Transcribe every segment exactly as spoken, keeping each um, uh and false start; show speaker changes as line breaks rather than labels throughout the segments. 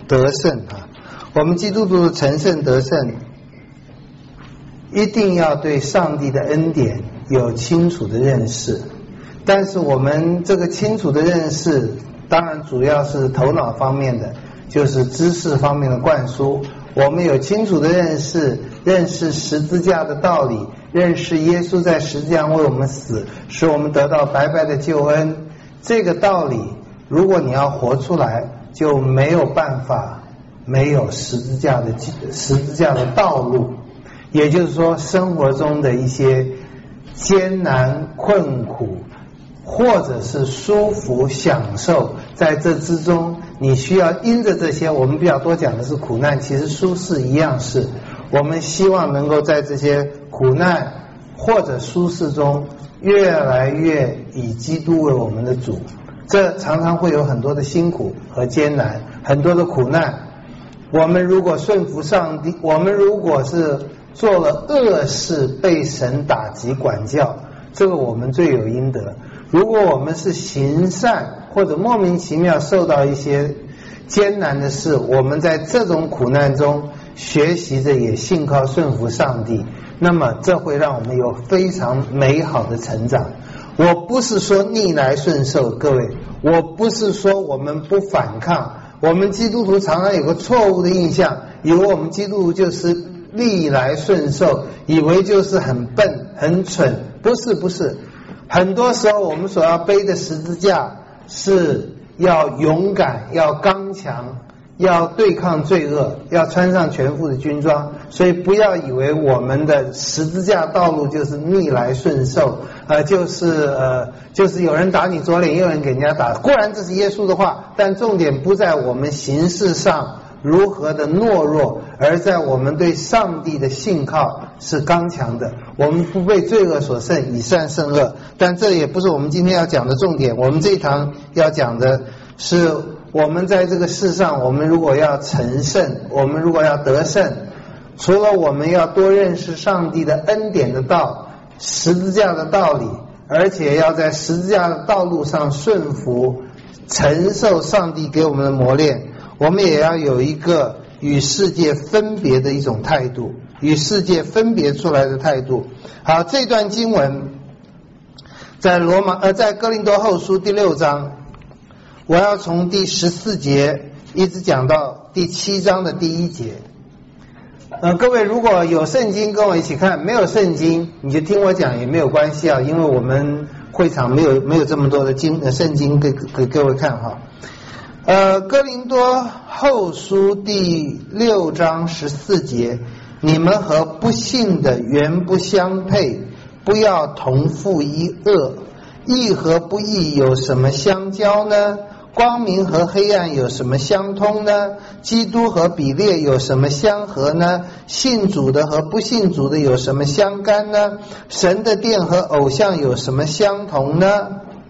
得胜啊。我们基督徒成圣得胜，一定要对上帝的恩典有清楚的认识。但是我们这个清楚的认识，当然主要是头脑方面的，就是知识方面的灌输。我们有清楚的认识，认识十字架的道理，认识耶稣在十字架为我们死，使我们得到白白的救恩。这个道理如果你要活出来，就没有办法没有十字架的十字架的道路。也就是说，生活中的一些艰难困苦或者是舒服享受，在这之中你需要因着这些，我们比较多讲的是苦难，其实舒适一样是我们希望能够在这些苦难或者舒适中越来越以基督为我们的主。这常常会有很多的辛苦和艰难，很多的苦难。我们如果顺服上帝，我们如果是做了恶事被神打击管教，这个我们罪有应得。如果我们是行善或者莫名其妙受到一些艰难的事，我们在这种苦难中学习着也信靠顺服上帝，那么这会让我们有非常美好的成长。我不是说逆来顺受，各位，我不是说我们不反抗。我们基督徒常常有个错误的印象，以为我们基督徒就是逆来顺受，以为就是很笨很蠢。不是不是，很多时候我们所要背的十字架是要勇敢，要刚强，要对抗罪恶，要穿上全副的军装。所以不要以为我们的十字架道路就是逆来顺受，呃，就是呃，就是有人打你左脸，有人给人家打。固然这是耶稣的话，但重点不在我们形式上如何的懦弱，而在我们对上帝的信靠是刚强的。我们不被罪恶所胜，以善胜恶。但这也不是我们今天要讲的重点。我们这一堂要讲的是，我们在这个世上，我们如果要成圣，我们如果要得胜，除了我们要多认识上帝的恩典的道，十字架的道理，而且要在十字架的道路上顺服，承受上帝给我们的磨练，我们也要有一个与世界分别的一种态度，与世界分别出来的态度。好，这段经文在罗马呃在哥林多后书第六章，我要从第十四节一直讲到第七章的第一节。呃，各位如果有圣经跟我一起看，没有圣经你就听我讲也没有关系啊，因为我们会场没有没有这么多的经呃圣经给给各位看哈。呃，哥林多后书第六章十四节，你们和不信的原不相配，不要同负一恶。义和不义有什么相交呢？光明和黑暗有什么相通呢？基督和比列有什么相合呢？信主的和不信主的有什么相干呢？神的殿和偶像有什么相同呢？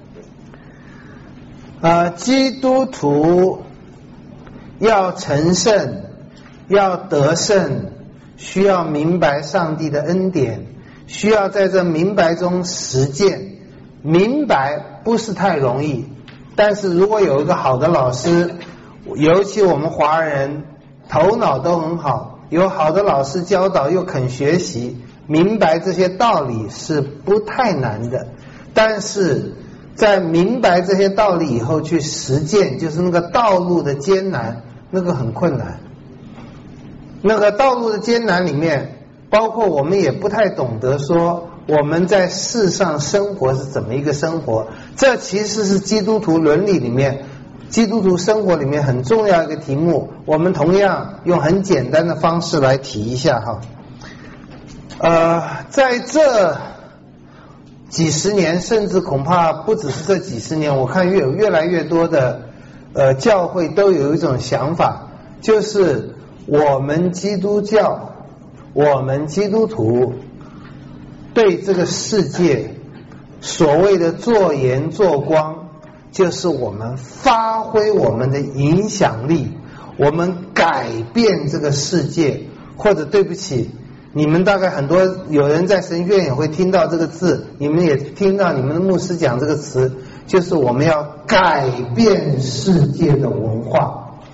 呃，基督徒要成圣，要得胜，需要明白上帝的恩典，需要在这明白中实践。明白不是太容易，但是如果有一个好的老师，尤其我们华人头脑都很好，有好的老师教导又肯学习，明白这些道理是不太难的。但是在明白这些道理以后去实践，就是那个道路的艰难，那个很困难。那个道路的艰难里面，包括我们也不太懂得说我们在世上生活是怎么一个生活，这其实是基督徒伦理里面，基督徒生活里面很重要一个题目。我们同样用很简单的方式来提一下哈。呃，在这几十年，甚至恐怕不只是这几十年，我看越有越来越多的呃教会都有一种想法，就是我们基督教，我们基督徒对这个世界所谓的做盐做光，就是我们发挥我们的影响力，我们改变这个世界。或者对不起，你们大概很多有人在神学院也会听到这个字，你们也听到你们的牧师讲这个词，就是我们要改变世界的文化。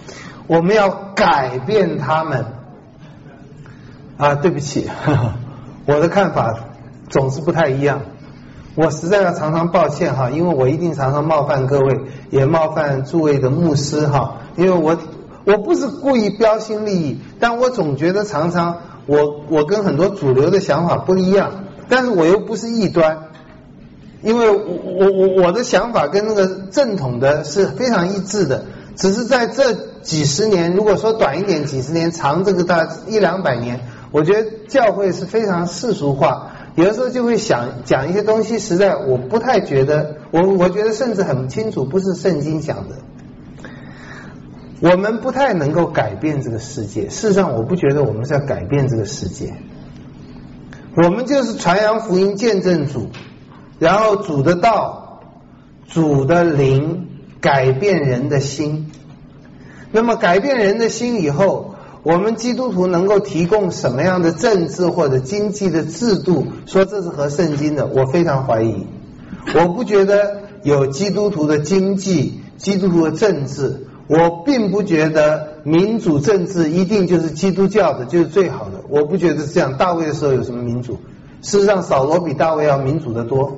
我们要改变他们。啊，对不起，呵呵，我的看法总是不太一样。我实在要常常抱歉哈，因为我一定常常冒犯各位，也冒犯诸位的牧师哈，因为我我不是故意标新立异，但我总觉得常常我我跟很多主流的想法不一样，但是我又不是异端，因为我我我我的想法跟那个正统的是非常一致的，只是在这几十年，如果说短一点几十年，长这个大一两百年，我觉得教会是非常世俗化，有的时候就会想讲一些东西，实在我不太觉得，我我觉得甚至很清楚不是圣经讲的。我们不太能够改变这个世界，事实上我不觉得我们是要改变这个世界，我们就是传扬福音，见证主，然后主的道，主的灵改变人的心。那么改变人的心以后，我们基督徒能够提供什么样的政治或者经济的制度，说这是合圣经的，我非常怀疑。我不觉得有基督徒的经济，基督徒的政治，我并不觉得民主政治一定就是基督教的就是最好的，我不觉得是这样。大卫的时候有什么民主？事实上扫罗比大卫要民主的多。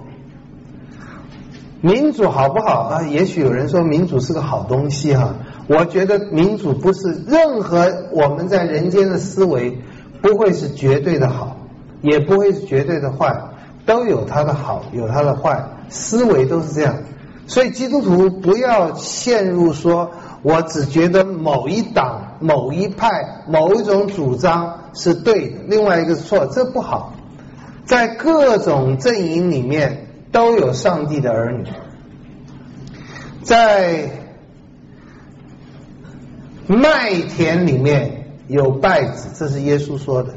民主好不好啊？也许有人说民主是个好东西哈，我觉得民主不是任何我们在人间的思维不会是绝对的好，也不会是绝对的坏，都有它的好有它的坏，思维都是这样。所以基督徒不要陷入说我只觉得某一党某一派某一种主张是对的，另外一个是错，这不好。在各种阵营里面都有上帝的儿女，在麦田里面有稗子，这是耶稣说的。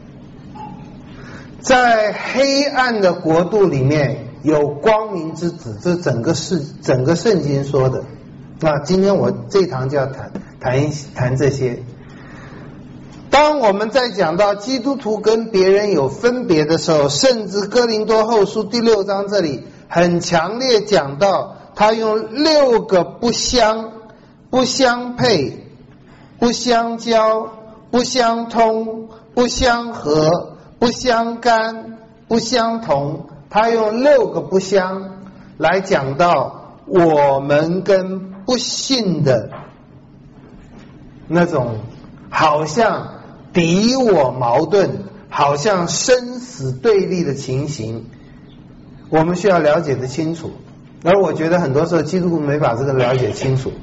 在黑暗的国度里面有光明之子，这整个是整个圣经说的。那今天我这堂就要谈谈一谈这些。当我们在讲到基督徒跟别人有分别的时候，甚至哥林多后书第六章这里很强烈讲到，他用六个不相、不相配、不相交、不相通、不相合、不相干、不相同，他用六个不相来讲到我们跟不信的那种好像敌我矛盾，好像生死对立的情形，我们需要了解得清楚。而我觉得很多时候基督徒没把这个了解清楚。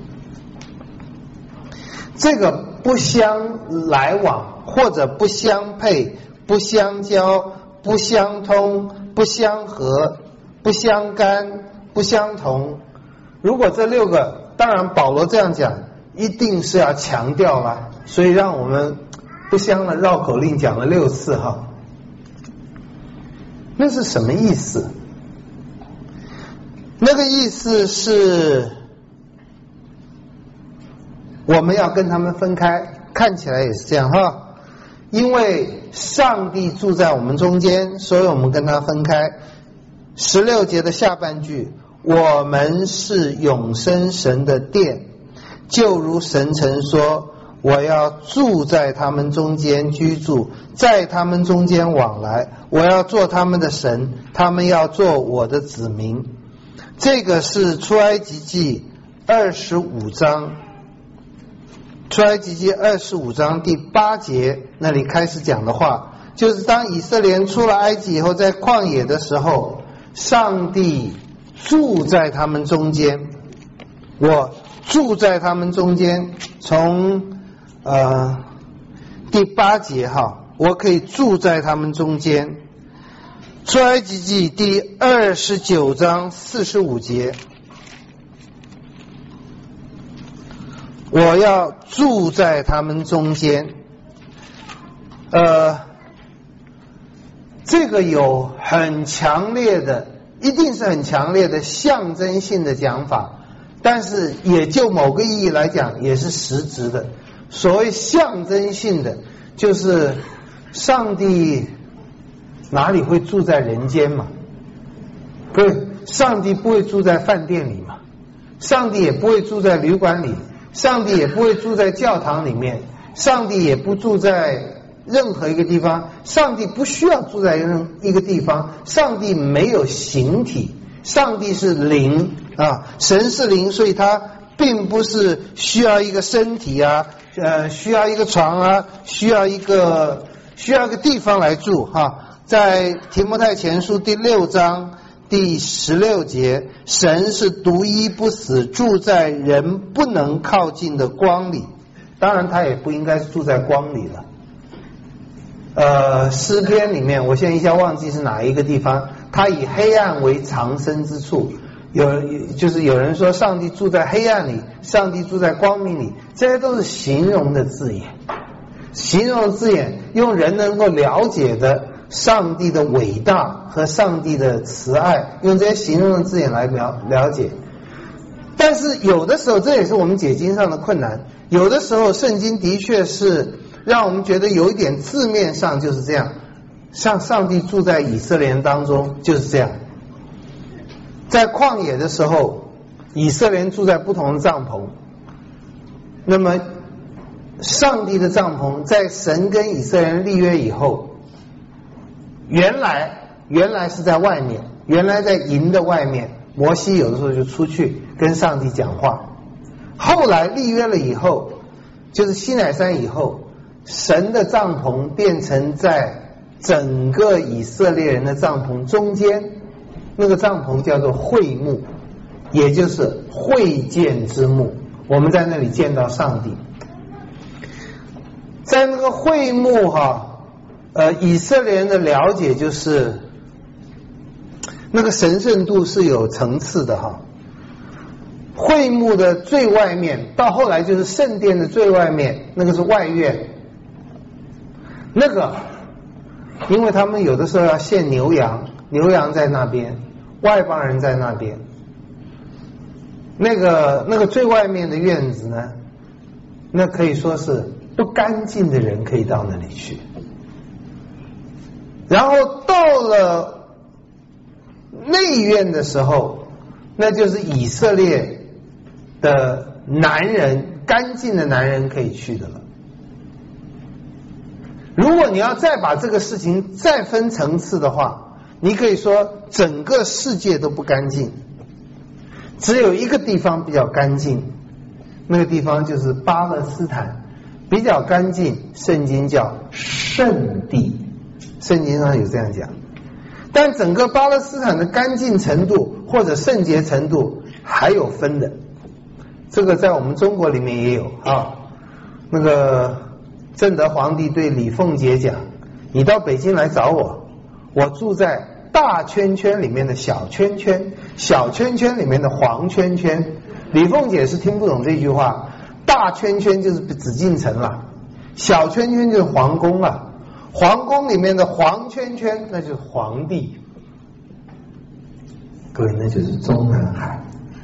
这个不相来往，或者不相配、不相交、不相通、不相合、不相干、不相同，如果这六个，当然保罗这样讲一定是要强调了，所以让我们不相的绕口令讲了六次哈。那是什么意思？那个意思是我们要跟他们分开，看起来也是这样哈。因为上帝住在我们中间，所以我们跟他分开。十六节的下半句，我们是永生神的殿，就如神曾说，我要住在他们中间居住，在他们中间往来，我要做他们的神，他们要做我的子民。这个是出埃及记二十五章，出埃及记二十五章第八节那里开始讲的话，就是当以色列人出了埃及以后，在旷野的时候，上帝住在他们中间，我住在他们中间。从呃第八节哈，我可以住在他们中间。出埃及记第二十九章四十五节，我要住在他们中间。呃，这个有很强烈的，一定是很强烈的象征性的讲法，但是也就某个意义来讲也是实质的。所谓象征性的，就是上帝哪里会住在人间嘛？不是，上帝不会住在饭店里嘛，上帝也不会住在旅馆里， 上帝也不会住在教堂里面，上帝也不住在任何一个地方，上帝不需要住在任一个地方，上帝没有形体，上帝是灵啊，神是灵，所以他并不是需要一个身体啊，呃，需要一个床啊，需要一个需要一个地方来住哈、啊。在提摩太前书第六章第十六节，神是独一不死，住在人不能靠近的光里。当然他也不应该住在光里了。呃，诗篇里面我现在一下忘记是哪一个地方，他以黑暗为藏身之处，有就是有人说上帝住在黑暗里，上帝住在光明里，这些都是形容的字眼，形容的字眼用人能够了解的上帝的伟大和上帝的慈爱，用这些形容的字眼来了了解。但是有的时候，这也是我们解经上的困难，有的时候圣经的确是让我们觉得有一点字面上就是这样，像上帝住在以色列人当中就是这样。在旷野的时候，以色列人住在不同的帐篷，那么上帝的帐篷在神跟以色列人立约以后，原来原来是在外面，原来在营的外面，摩西有的时候就出去跟上帝讲话。后来立约了以后，就是西乃山以后，神的帐篷变成在整个以色列人的帐篷中间，那个帐篷叫做会幕，也就是会见之幕，我们在那里见到上帝。在那个会幕哈，呃，以色列人的了解就是那个神圣度是有层次的哈。会幕的最外面，到后来就是圣殿的最外面，那个是外院。那个，因为他们有的时候要献牛羊，牛羊在那边，外邦人在那边。那个那个最外面的院子呢，那可以说是不干净的人可以到那里去。然后到了内院的时候，那就是以色列的男人，干净的男人可以去的了。如果你要再把这个事情再分层次的话，你可以说整个世界都不干净，只有一个地方比较干净，那个地方就是巴勒斯坦，比较干净，圣经叫圣地，圣经上有这样讲。但整个巴勒斯坦的干净程度或者圣洁程度还有分的，这个在我们中国里面也有啊。那个正德皇帝对李凤姐讲，你到北京来找我，我住在大圈圈里面的小圈圈，小圈圈里面的黄圈圈。李凤姐是听不懂这句话，大圈圈就是紫禁城了，小圈圈就是皇宫了，皇宫里面的黄圈圈那就是皇帝。各位，那就是中南海，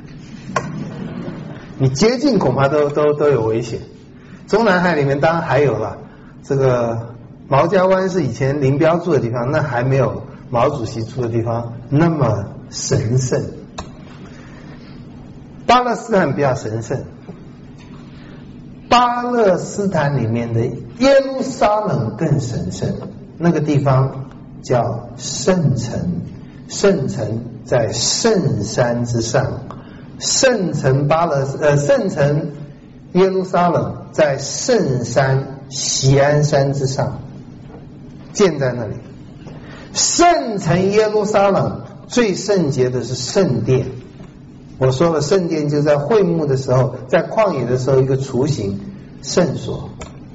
你接近恐怕都都都有危险。中南海里面当然还有了，这个毛家湾是以前林彪住的地方，那还没有毛主席住的地方那么神圣。巴勒斯坦比较神圣，巴勒斯坦里面的耶路撒冷更神圣，那个地方叫圣城，圣城在圣山之上，圣城巴勒呃圣城耶路撒冷在圣山锡安山之上，建在那里。圣城耶路撒冷最圣洁的是圣殿，我说了，圣殿就在会幕的时候，在旷野的时候一个雏形，圣所。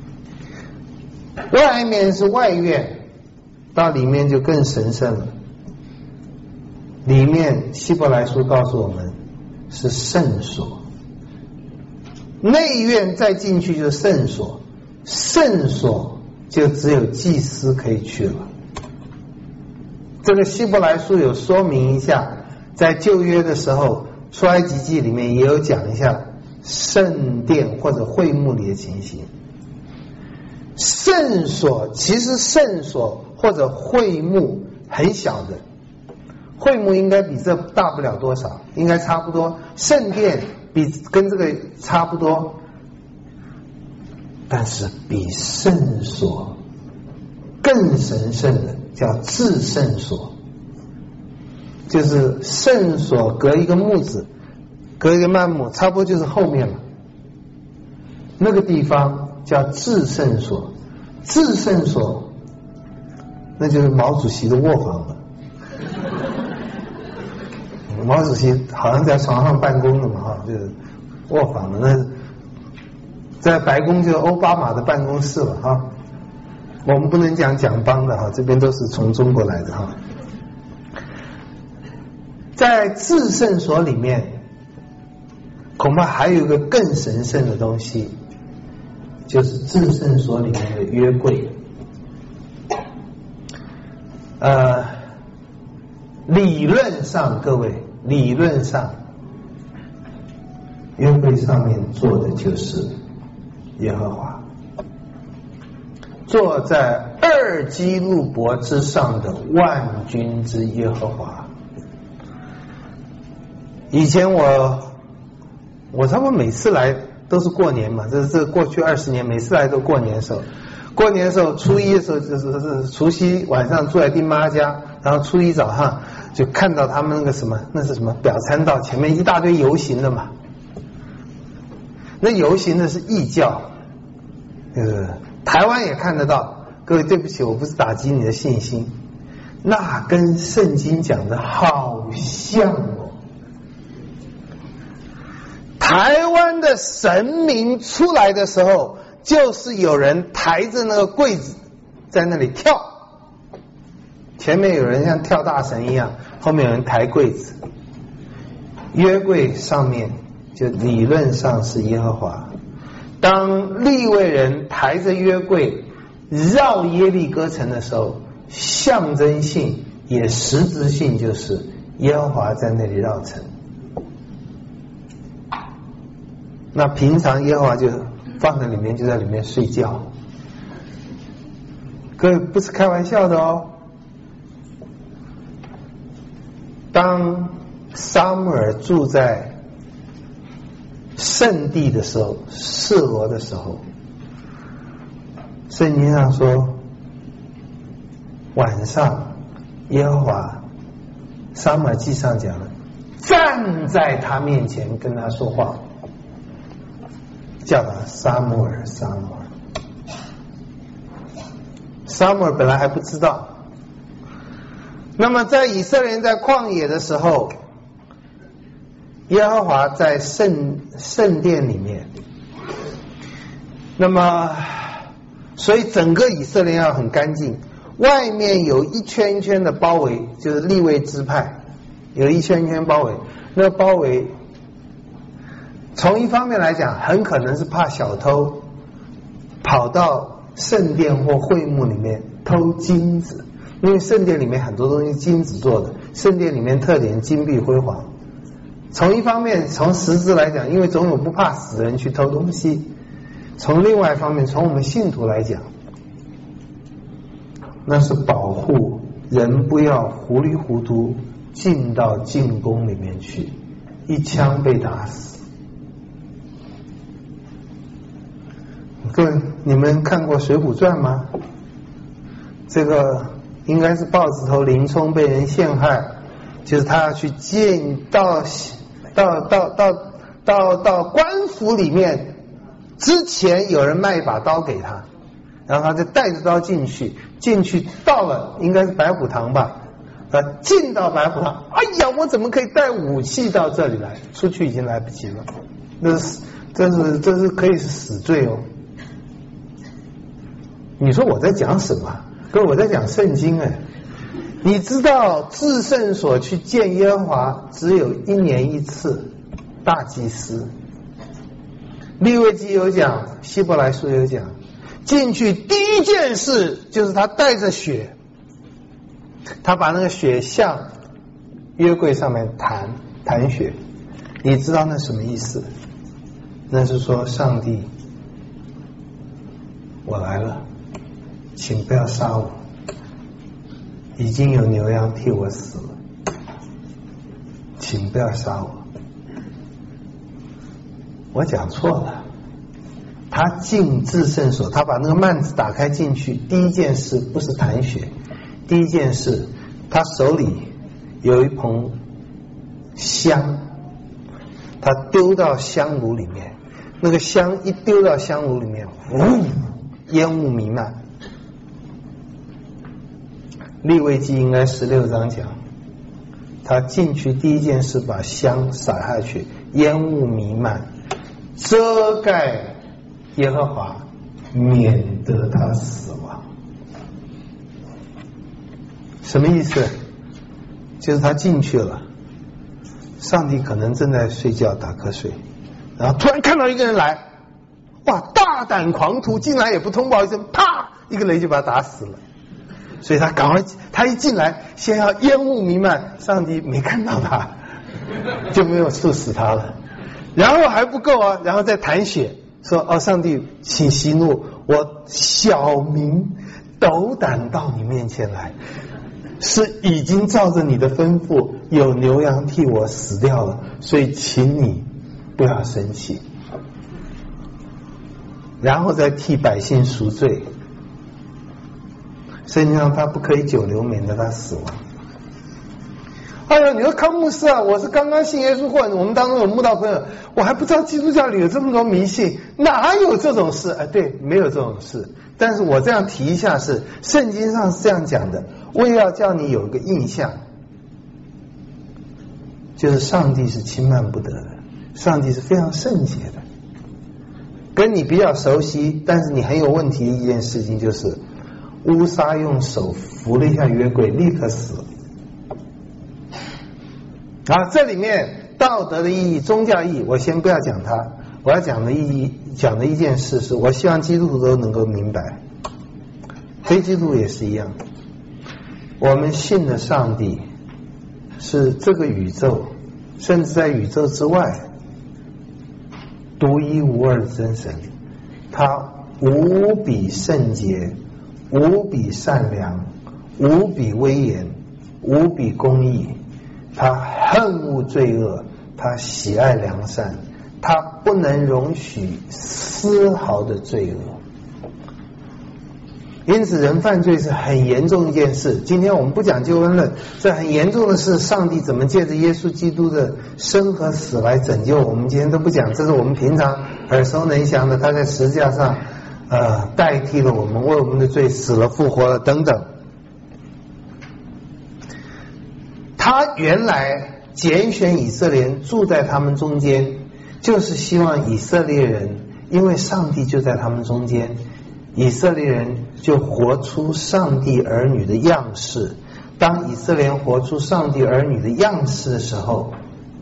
外面是外院，到里面就更神圣了。里面希伯来书告诉我们是圣所，内院再进去就是圣所，圣所就只有祭司可以去了。这个希伯来书有说明一下，在旧约的时候，出埃及记里面也有讲一下圣殿或者会幕里的情形。圣所其实圣所或者会幕很小的，会幕应该比这大不了多少，应该差不多。圣殿比跟这个差不多， 但是比圣所更神圣的叫至圣所，就是圣所隔一个木子，隔一个曼木，差不多就是后面了。那个地方叫至圣所，至圣所那就是毛主席的卧房了。毛主席好像在床上办公的嘛，哈，就是卧房的。那在白宫就是奥巴马的办公室了，哈。我们不能讲蒋邦的哈，这边都是从中国来的哈。在至圣所里面，恐怕还有一个更神圣的东西，就是至圣所里面的约柜。呃，理论上，各位，理论上，约柜上面坐的就是耶和华，坐在二基路伯之上的万军之耶和华。以前我我差不多每次来都是过年嘛，这这过去二十年每次来都过年的时候，过年的时候初一的时候就是是除夕晚上住在丁妈家，然后初一早上就看到他们那个什么，那是什么表参道前面一大堆游行的嘛，那游行的是异教，呃，台湾也看得到。各位对不起，我不是打击你的信心，那跟圣经讲的好像哦。台湾的神明出来的时候，就是有人抬着那个柜子在那里跳，前面有人像跳大神一样，后面有人抬柜子。约柜上面就理论上是耶和华。当利未人抬着约柜绕耶利哥城的时候，象征性也实质性就是耶和华在那里绕城。那平常耶和华就放在里面，就在里面睡觉。各位不是开玩笑的哦。当撒母耳住在圣地的时候，示罗的时候，圣经上说，晚上耶和华，撒母耳记上讲了，站在他面前跟他说话，叫他撒母耳，撒母耳。撒母耳本来还不知道。那么在以色列人在旷野的时候，耶和华在圣圣殿里面，那么所以整个以色列要很干净，外面有一圈一圈的包围，就是利未支派有一圈一圈包围。那个包围从一方面来讲，很可能是怕小偷跑到圣殿或会幕里面偷金子，因为圣殿里面很多东西金子做的，圣殿里面特点金碧辉煌。从一方面，从实质来讲，因为总有不怕死的人去偷东西；从另外一方面，从我们信徒来讲，那是保护人不要糊里糊涂进到进宫里面去，一枪被打死。各位，你们看过《水浒传》吗？这个应该是豹子头林冲被人陷害，就是他要去进到到到到到到官府里面之前，有人卖一把刀给他，然后他就带着刀进去，进去到了应该是白虎堂吧，呃，进到白虎堂，哎呀，我怎么可以带武器到这里来？出去已经来不及了，那是这是这是可以是死罪哦。你说我在讲什么？各位，我在讲圣经哎。你知道至圣所去见耶和华只有一年一次，大祭司。利未记有讲，希伯来书有讲，进去第一件事就是他带着血，他把那个血向约柜上面弹弹血。你知道那什么意思？那是说上帝，我来了，请不要杀我，已经有牛羊替我死了，请不要杀我。我讲错了，他他进至圣所，他把那个幔子打开进去，第一件事不是弹血，第一件事他手里有一盆香，他丢到香炉里面，那个香一丢到香炉里面，呜，烟雾弥漫。利未记应该十六章讲，他进去第一件事把香撒下去，烟雾弥漫，遮盖耶和华，免得他死亡。什么意思？就是他进去了，上帝可能正在睡觉打瞌睡，然后突然看到一个人来，哇，大胆狂徒进来也不通报一声，啪，一个雷就把他打死了。所以他赶快，他一进来先要烟雾弥漫，上帝没看到他，就没有处死他了。然后还不够啊，然后再弹血，说哦，上帝请息怒，我小民斗胆到你面前来，是已经照着你的吩咐，有牛羊替我死掉了，所以请你不要生气，然后再替百姓赎罪。圣经上他不可以久留，免得他死亡。哎呀，你说康牧师啊，我是刚刚信耶稣，或者我们当中有慕道朋友，我还不知道基督教里有这么多迷信，哪有这种事？哎，对，没有这种事。但是我这样提一下是，圣经上是这样讲的，为要叫你有一个印象，就是上帝是轻慢不得的，上帝是非常圣洁的。跟你比较熟悉，但是你很有问题的一件事情就是，乌撒用手扶了一下约柜，立刻死了。啊，这里面道德的意义、宗教意义，我先不要讲它。我要讲的意义，讲的一件事是，我希望基督徒都能够明白，非基督徒也是一样。我们信的上帝是这个宇宙，甚至在宇宙之外独一无二的真神，他无比圣洁，无比善良，无比威严，无比公义。他恨恶罪恶，他喜爱良善，他不能容许丝毫的罪恶。因此人犯罪是很严重一件事。今天我们不讲救恩论，这很严重的是上帝怎么借着耶稣基督的生和死来拯救我们，今天都不讲，这是我们平常耳熟能详的，他在十字架上呃代替了我们，为我们的罪死了复活了等等。他原来拣选以色列人住在他们中间，就是希望以色列人，因为上帝就在他们中间，以色列人就活出上帝儿女的样式。当以色列人活出上帝儿女的样式的时候，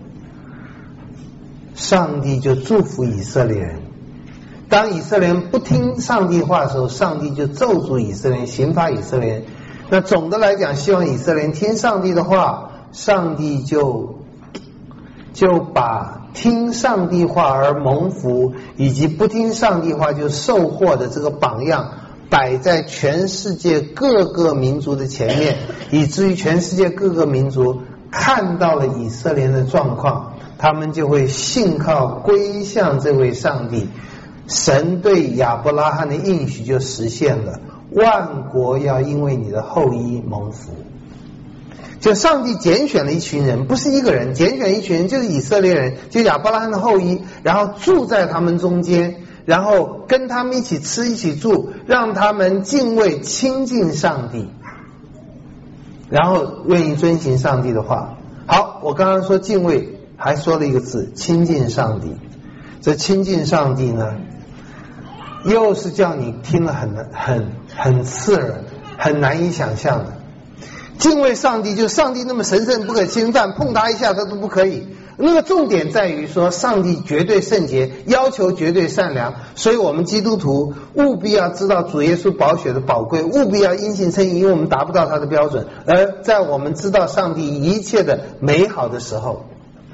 上帝就祝福以色列人。当以色列人不听上帝话的时候，上帝就咒诅以色列人，刑罚以色列人。那总的来讲，希望以色列人听上帝的话，上帝就就把听上帝话而蒙福，以及不听上帝话就受祸的这个榜样摆在全世界各个民族的前面，以至于全世界各个民族看到了以色列的状况，他们就会信靠归向这位上帝。神对亚伯拉罕的应许就实现了，万国要因为你的后裔蒙福。就上帝拣选了一群人，不是一个人，拣选一群人就是以色列人，就亚伯拉罕的后裔，然后住在他们中间，然后跟他们一起吃一起住，让他们敬畏亲近上帝，然后愿意遵行上帝的话。好，我刚刚说敬畏，还说了一个字，亲近上帝。这亲近上帝呢，又是叫你听了很很很刺耳，很难以想象的。敬畏上帝，就是上帝那么神圣不可侵犯，碰他一下他都不可以。那个重点在于说，上帝绝对圣洁，要求绝对善良，所以我们基督徒务必要知道主耶稣宝血的宝贵，务必要因信称义，因为我们达不到他的标准。而在我们知道上帝一切的美好的时候，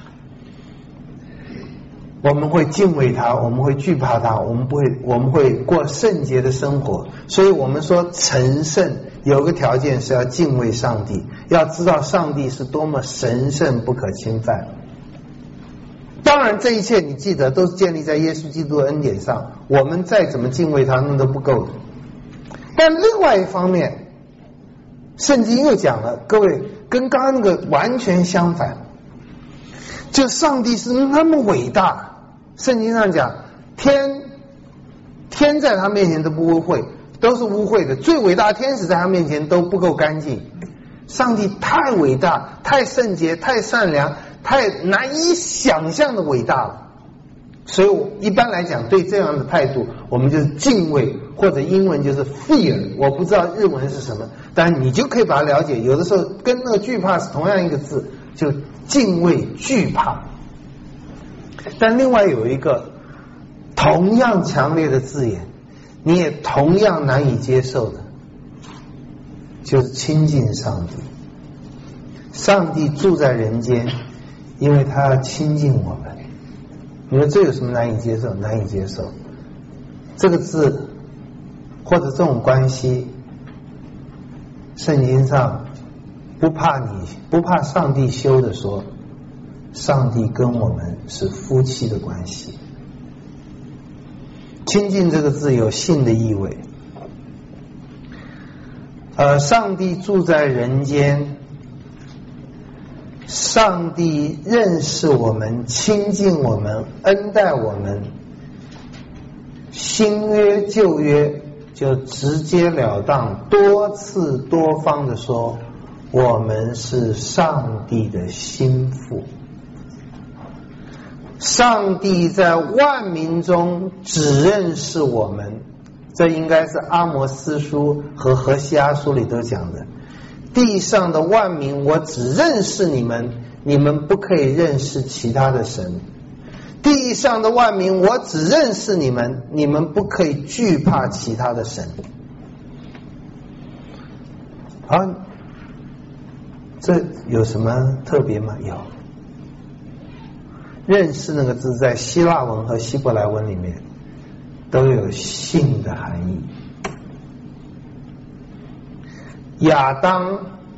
我们会敬畏他，我们会惧怕他，我们不会，我们会过圣洁的生活。所以我们说成圣有个条件是要敬畏上帝，要知道上帝是多么神圣不可侵犯。当当然这一切你记得都是建立在耶稣基督的恩典上，我们再怎么敬畏他那都不够的。但另外一方面，圣经又讲了，各位跟刚刚那个完全相反，就上帝是那么伟大，圣经上讲天天在他面前都不污秽，都是污秽的，最伟大的天使在他面前都不够干净。上帝太伟大，太圣洁，太善良，太难以想象的伟大了。所以我一般来讲对这样的态度，我们就是敬畏，或者英文就是 fear， 我不知道日文是什么，但你就可以把它了解，有的时候跟那个惧怕是同样一个字，就敬畏惧怕。但另外有一个同样强烈的字眼，你也同样难以接受的，就是亲近上帝。上帝住在人间，因为他要亲近我们。你说这有什么难以接受？难以接受。这个字或者这种关系，圣经上不怕你不怕上帝羞的说，上帝跟我们是夫妻的关系。亲近这个字有性的意味，呃，上帝住在人间，上帝认识我们，亲近我们，恩待我们，新约旧约就直截了当多次多方的说，我们是上帝的心腹。上帝在万民中只认识我们，这应该是阿摩司书和何西阿书里都讲的，地上的万民我只认识你们，你们不可以认识其他的神。地上的万民我只认识你们，你们不可以惧怕其他的神。啊，这有什么特别吗？有。认识那个字在希腊文和希伯来文里面都有性的含义。亚当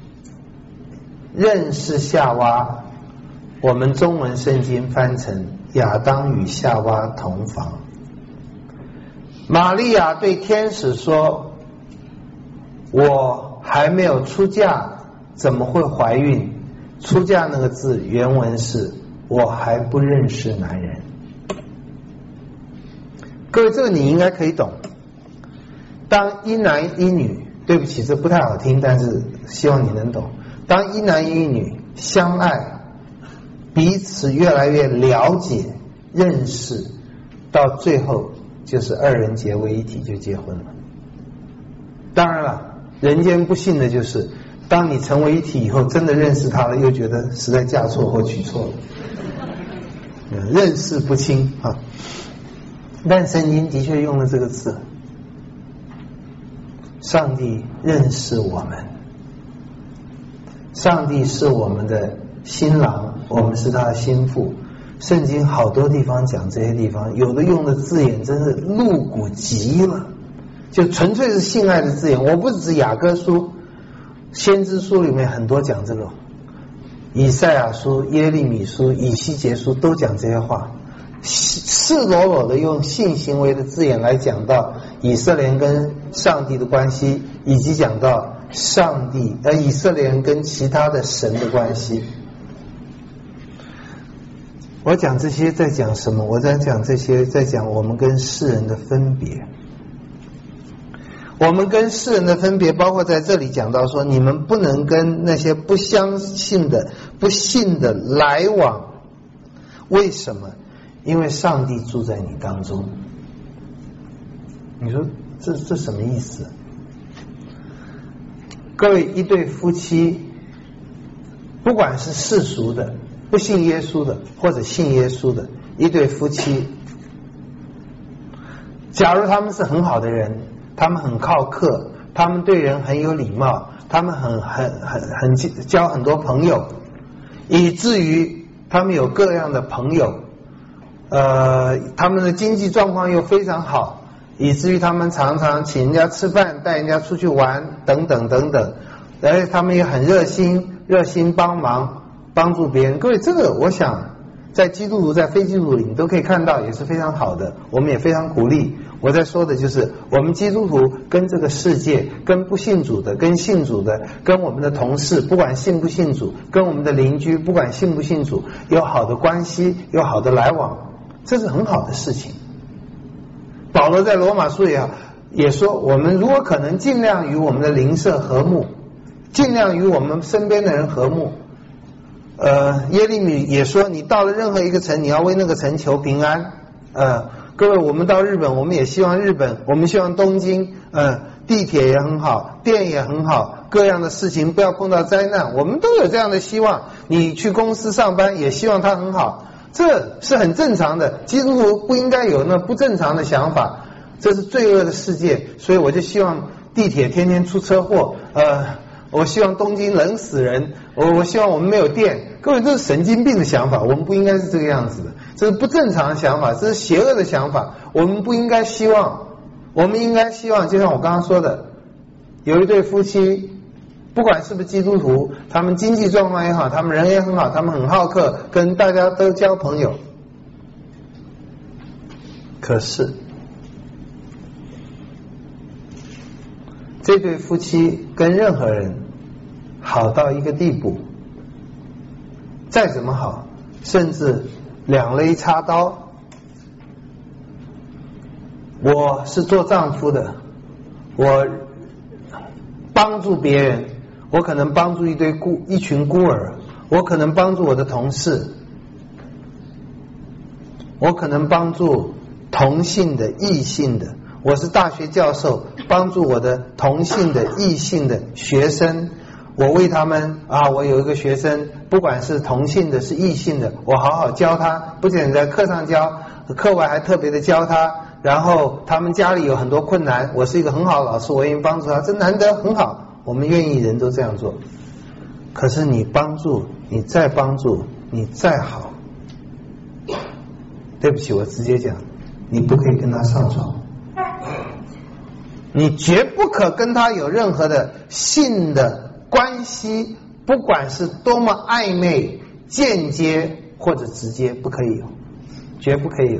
认识夏娃，我们中文圣经翻成亚当与夏娃同房。玛利亚对天使说，我还没有出嫁，怎么会怀孕？出嫁那个字原文是我还不认识男人。各位，这个你应该可以懂。当一男一女，对不起，这不太好听，但是希望你能懂。当一男一女相爱，彼此越来越了解、认识，到最后就是二人结为一体，就结婚了。当然了，人间不幸的就是，当你成为一体以后，真的认识他了，又觉得实在嫁错或娶错了。认识不清啊，但圣经的确用了这个字，上帝认识我们，上帝是我们的新郎，我们是他的心腹。圣经好多地方讲这些地方，有的用的字眼真是露骨极了，就纯粹是性爱的字眼。我不是指雅各书、先知书里面很多讲这个，以赛亚书、耶利米书、以西结书都讲这些话，赤裸裸的用性行为的字眼来讲到以色列人跟上帝的关系，以及讲到上帝呃以色列人跟其他的神的关系。我讲这些在讲什么？我在讲这些在讲我们跟世人的分别。我们跟世人的分别包括在这里讲到说，你们不能跟那些不相信的不信的来往。为什么？因为上帝住在你当中。你说这这什么意思？各位，一对夫妻，不管是世俗的不信耶稣的或者信耶稣的一对夫妻，假如他们是很好的人，他们很好客，他们对人很有礼貌，他们很很很很交很多朋友，以至于他们有各样的朋友，呃，他们的经济状况又非常好，以至于他们常常请人家吃饭，带人家出去玩，等等等等，而且他们也很热心，热心帮忙，帮助别人。各位，这个我想在基督徒在非基督徒里你都可以看到，也是非常好的，我们也非常鼓励。我在说的就是我们基督徒跟这个世界，跟不信主的，跟信主的，跟我们的同事不管信不信主，跟我们的邻居不管信不信主，有好的关系，有好的来往，这是很好的事情。保罗在罗马书也也说，我们如果可能尽量与我们的邻舍和睦，尽量与我们身边的人和睦。呃，耶利米也说，你到了任何一个城，你要为那个城求平安。呃，各位，我们到日本，我们也希望日本，我们希望东京，呃，地铁也很好，电也很好，各样的事情不要碰到灾难，我们都有这样的希望。你去公司上班也希望它很好，这是很正常的。基督徒不应该有那不正常的想法，这是罪恶的世界。所以我就希望地铁天天出车祸，呃。我希望东京冷死人，我我希望我们没有电。各位，这是神经病的想法，我们不应该是这个样子的，这是不正常的想法，这是邪恶的想法。我们不应该希望，我们应该希望，就像我刚刚说的，有一对夫妻，不管是不是基督徒，他们经济状况也好，他们人也很好，他们很好客，跟大家都交朋友。可是这对夫妻跟任何人好到一个地步，再怎么好，甚至两肋插刀。我是做丈夫的，我帮助别人，我可能帮助一堆孤一群孤儿，我可能帮助我的同事，我可能帮助同性的异性的，我是大学教授，帮助我的同性的异性的学生，我为他们啊，我有一个学生，不管是同性的是异性的，我好好教他，不仅在课上教，课外还特别的教他，然后他们家里有很多困难，我是一个很好的老师，我愿意帮助他，这难得很好，我们愿意人都这样做。可是你帮助，你再帮助，你再好，对不起，我直接讲，你不可以跟他上床，你绝不可跟他有任何的性的关系，不管是多么暧昧、间接或者直接，不可以有，绝不可以有。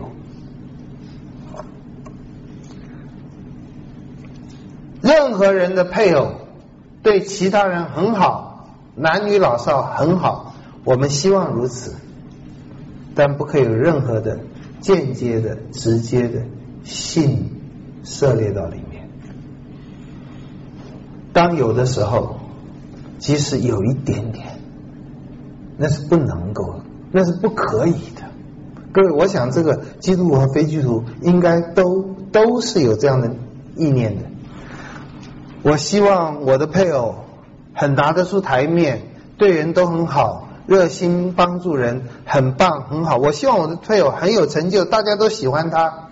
任何人的配偶对其他人很好，男女老少很好，我们希望如此，但不可以有任何的间接的、直接的性涉猎到里面。当有的时候，即使有一点点，那是不能够，那是不可以的。各位，我想这个基督徒和非基督徒应该都都是有这样的意念的。我希望我的配偶很拿得出台面，对人都很好，热心帮助人，很棒很好。我希望我的配偶很有成就，大家都喜欢他。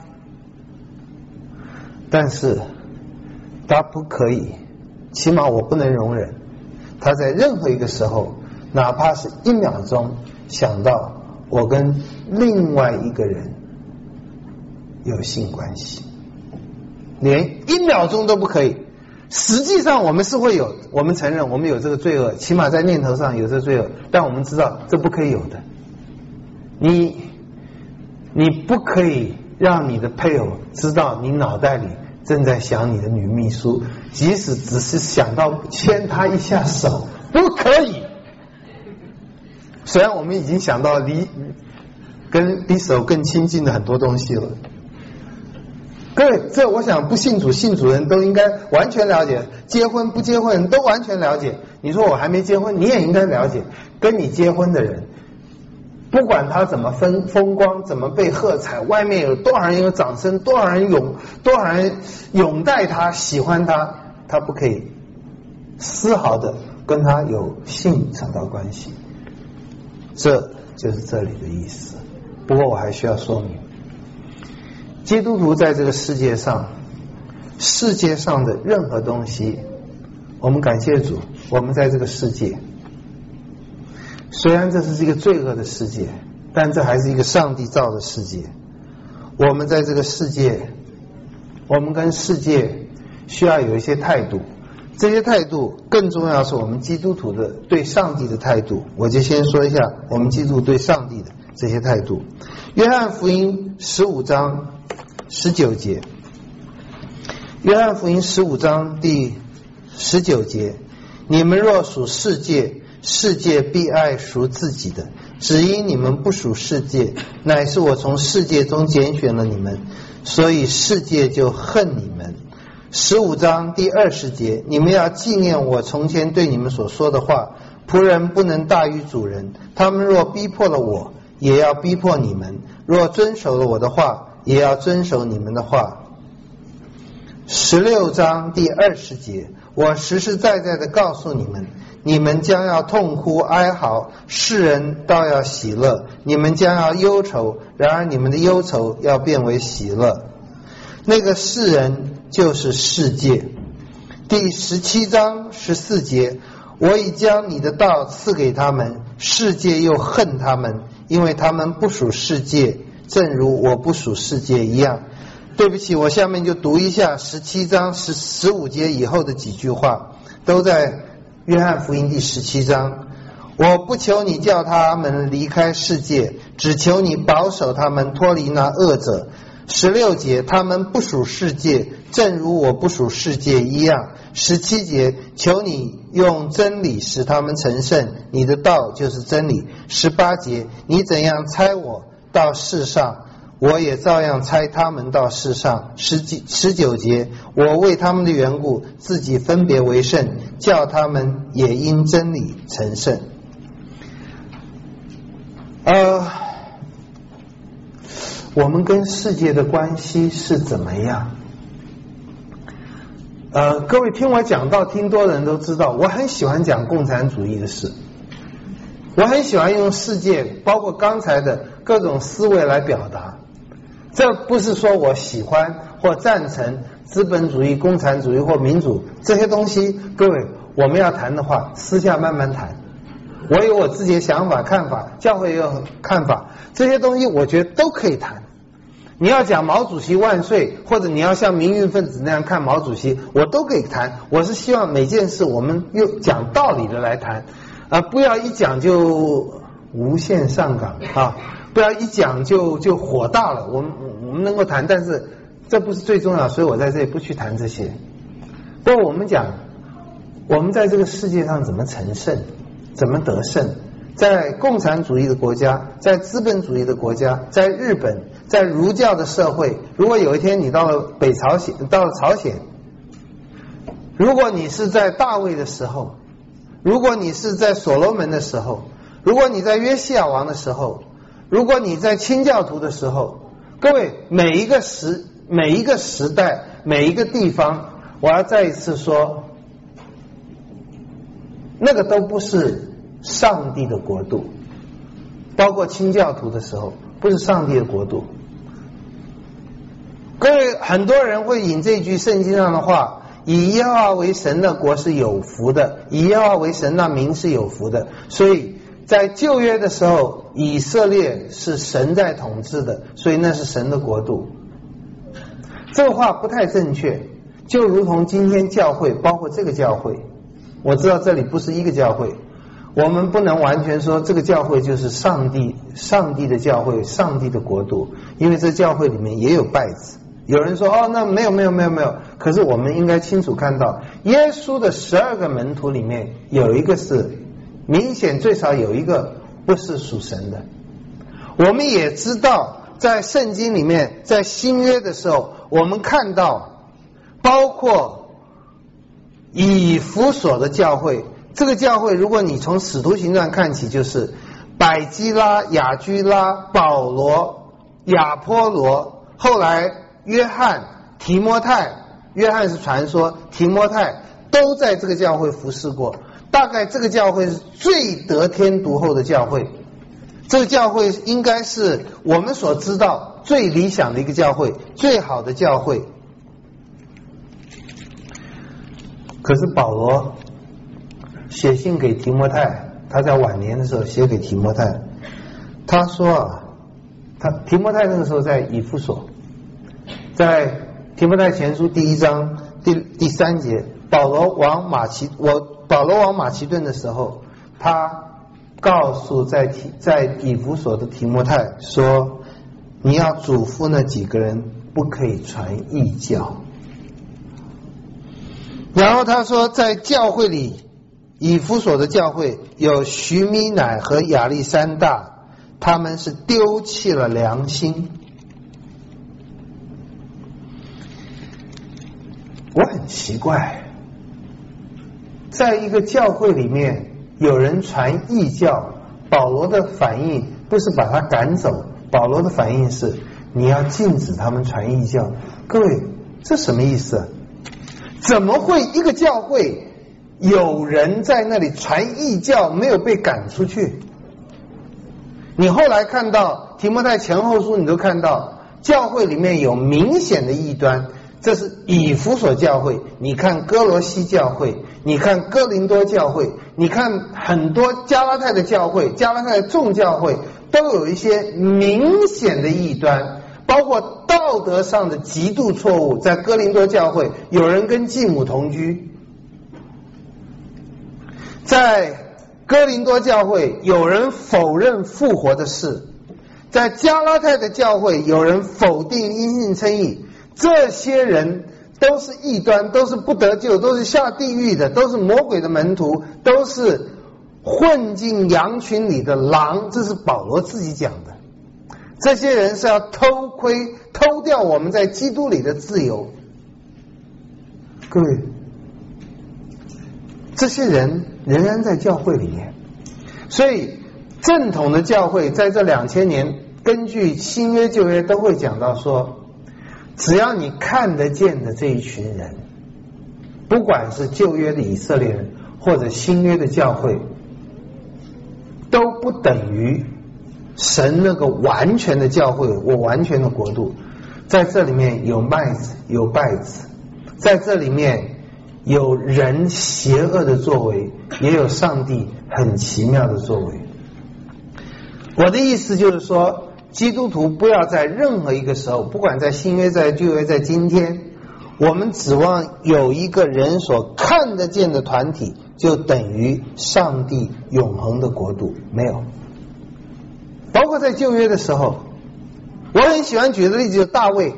但是他不可以，起码我不能容忍他在任何一个时候，哪怕是一秒钟想到我跟另外一个人有性关系，连一秒钟都不可以。实际上我们是会有，我们承认我们有这个罪恶，起码在念头上有这个罪恶，但我们知道这不可以有的。你你不可以让你的配偶知道你脑袋里正在想你的女秘书，即使只是想到牵她一下手，不可以。虽然我们已经想到离跟比手更亲近的很多东西了。各位，这我想不信主信主人都应该完全了解，结婚不结婚人都完全了解。你说我还没结婚，你也应该了解，跟你结婚的人，不管他怎么风风光，怎么被喝彩，外面有多少人有掌声，多少人拥多少人拥戴他，喜欢他，他不可以丝毫的跟他有性扯到关系。这就是这里的意思。不过我还需要说明，基督徒在这个世界上，世界上的任何东西，我们感谢主，我们在这个世界，虽然这是一个罪恶的世界，但这还是一个上帝造的世界。我们在这个世界，我们跟世界需要有一些态度，这些态度更重要是我们基督徒的对上帝的态度。我就先说一下我们基督徒对上帝的这些态度。约翰福音十五章十九节，约翰福音十五章第十九节，你们若属世界，世界必爱属自己的，只因你们不属世界，乃是我从世界中拣选了你们，所以世界就恨你们。十五章第二十节，你们要纪念我从前对你们所说的话，仆人不能大于主人，他们若逼迫了我，也要逼迫你们；若遵守了我的话，也要遵守你们的话。十六章第二十节，我实实在在的告诉你们，你们将要痛哭哀嚎，世人倒要喜乐；你们将要忧愁，然而你们的忧愁要变为喜乐。那个世人就是世界。第十七章十四节，我已将你的道赐给他们，世界又恨他们，因为他们不属世界，正如我不属世界一样。对不起，我下面就读一下十七章十十五节以后的几句话，都在约翰福音第十七章。我不求你叫他们离开世界，只求你保守他们脱离那恶者。十六节，他们不属世界，正如我不属世界一样。十七节，求你用真理使他们成圣，你的道就是真理。十八节，你怎样差我到世上，我也照样差他们到世上。十十九节，我为他们的缘故自己分别为圣，叫他们也因真理成圣。呃，我们跟世界的关系是怎么样？呃，各位听我讲道听多的人都知道，我很喜欢讲共产主义的事，我很喜欢用世界包括刚才的各种思维来表达。这不是说我喜欢或赞成资本主义、共产主义或民主这些东西，各位我们要谈的话私下慢慢谈，我有我自己的想法看法，教会也有看法，这些东西我觉得都可以谈。你要讲毛主席万岁，或者你要像民运分子那样看毛主席，我都可以谈。我是希望每件事我们用讲道理的来谈，啊，不要一讲就无限上纲啊，不要一讲就就火大了。我们我们能够谈，但是这不是最重要，所以我在这里不去谈这些。不过我们讲，我们在这个世界上怎么成圣，怎么得胜？在共产主义的国家，在资本主义的国家，在日本，在儒教的社会，如果有一天你到了北朝鲜，到了朝鲜，如果你是在大卫的时候，如果你是在所罗门的时候，如果你在约西亚王的时候，如果你在清教徒的时候，各位每一个时每一个时代每一个地方，我要再一次说，那个都不是上帝的国度，包括清教徒的时候不是上帝的国度。各位，很多人会引这句圣经上的话，以耶和华为神的国是有福的，以耶和华为神那民是有福的。所以在旧约的时候，以色列是神在统治的，所以那是神的国度。这个话不太正确，就如同今天教会，包括这个教会，我知道这里不是一个教会，我们不能完全说这个教会就是上帝上帝的教会，上帝的国度，因为这教会里面也有拜子。有人说哦，那没有没有没有没有，可是我们应该清楚看到，耶稣的十二个门徒里面有一个是明显，最少有一个不是属神的。我们也知道在圣经里面，在新约的时候，我们看到包括以弗所的教会，这个教会如果你从使徒行传看起，就是百基拉、雅居拉、保罗、亚波罗，后来约翰、提摩太，约翰是传说，提摩太都在这个教会服侍过。大概这个教会是最得天独厚的教会，这个教会应该是我们所知道最理想的一个教会，最好的教会。可是保罗写信给提摩太，他在晚年的时候写给提摩太，他说啊，他提摩太那个时候在以弗所，在提摩太前书第一章第第三节，保罗往马其我保罗往马其顿的时候，他告诉在提在以弗所的提摩太说，你要嘱咐那几个人不可以传异教。然后他说，在教会里，以弗所的教会有徐米乃和亚历山大，他们是丢弃了良心。我很奇怪，在一个教会里面有人传异教，保罗的反应不是把他赶走，保罗的反应是你要禁止他们传异教。各位，这什么意思？怎么会一个教会有人在那里传异教没有被赶出去？你后来看到提摩太前后书，你都看到教会里面有明显的异端。这是以弗所教会，你看哥罗西教会，你看哥林多教会，你看很多加拉太的教会，加拉太的众教会都有一些明显的异端，包括道德上的极度错误。在哥林多教会有人跟继母同居，在哥林多教会有人否认复活的事，在加拉太的教会有人否定因信称义。这些人都是异端，都是不得救，都是下地狱的，都是魔鬼的门徒，都是混进羊群里的狼。这是保罗自己讲的。这些人是要偷窥偷掉我们在基督里的自由。各位，这些人仍然在教会里面，所以正统的教会在这两千年根据新约旧约都会讲到说，只要你看得见的这一群人，不管是旧约的以色列人或者新约的教会，都不等于神那个完全的教会，我完全的国度。在这里面有麦子有稗子，在这里面有人邪恶的作为，也有上帝很奇妙的作为。我的意思就是说，基督徒不要在任何一个时候，不管在新约在旧约在今天，我们指望有一个人所看得见的团体就等于上帝永恒的国度，没有。包括在旧约的时候，我很喜欢举的例子就是大卫。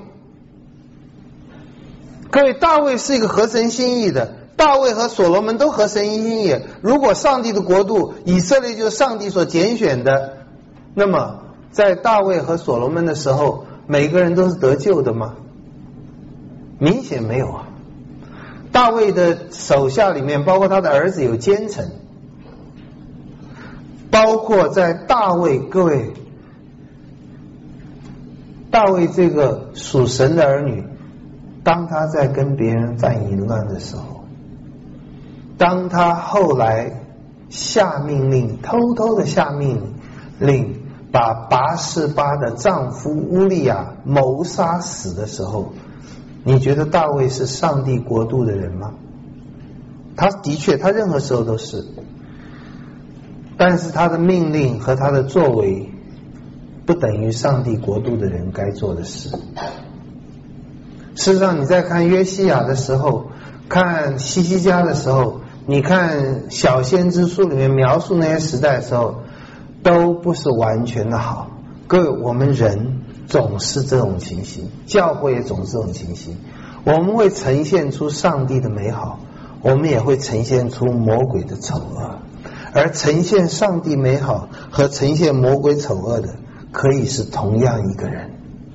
各位，大卫是一个合神心意的，大卫和所罗门都合神心意。如果上帝的国度，以色列就是上帝所拣选的，那么在大卫和所罗门的时候，每个人都是得救的吗？明显没有啊。大卫的手下里面，包括他的儿子有奸臣，包括在大卫，各位，大卫这个属神的儿女，当他在跟别人犯淫乱的时候，当他后来下命令，偷偷的下命令把拔示巴的丈夫乌利亚谋杀死的时候，你觉得大卫是上帝国度的人吗？他的确，他任何时候都是，但是他的命令和他的作为不等于上帝国度的人该做的事。事实上，你在看约西亚的时候，看西西家的时候，你看小先知书里面描述那些时代的时候，都不是完全的好。各位，我们人总是这种情形，教会也总是这种情形。我们会呈现出上帝的美好，我们也会呈现出魔鬼的丑恶。而呈现上帝美好和呈现魔鬼丑恶的，可以是同样一个人。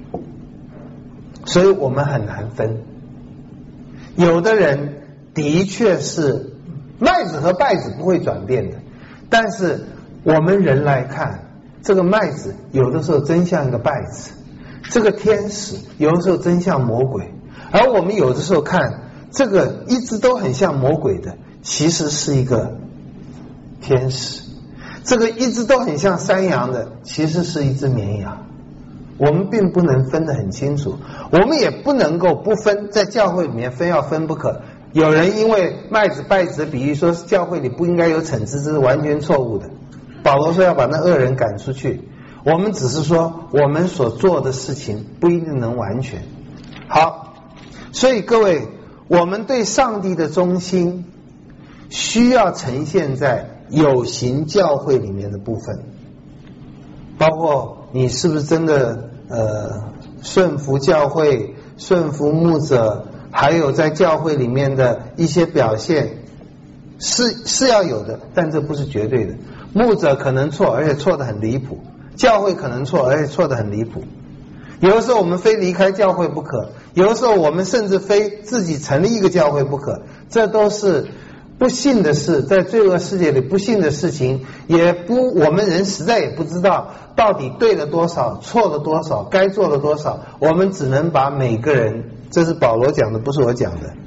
所以我们很难分。有的人的确是麦子和稗子不会转变的，但是我们人来看，这个麦子有的时候真像一个稗子，这个天使有的时候真像魔鬼，而我们有的时候看这个一直都很像魔鬼的，其实是一个天使；这个一直都很像山羊的，其实是一只绵羊。我们并不能分得很清楚，我们也不能够不分，在教会里面非要分不可。有人因为麦子稗子的比喻说教会里不应该有惩治，这是完全错误的。保罗说要把那恶人赶出去，我们只是说我们所做的事情不一定能完全好。所以各位，我们对上帝的忠心需要呈现在有形教会里面的部分，包括你是不是真的呃顺服教会、顺服牧者，还有在教会里面的一些表现，是是要有的，但这不是绝对的。牧者可能错，而且错得很离谱；教会可能错，而且错得很离谱。有的时候我们非离开教会不可，有的时候我们甚至非自己成立一个教会不可，这都是不幸的事，在罪恶世界里不幸的事情，也不我们人实在也不知道到底对了多少，错了多少，该做了多少，我们只能把每个人，这是保罗讲的，不是我讲的，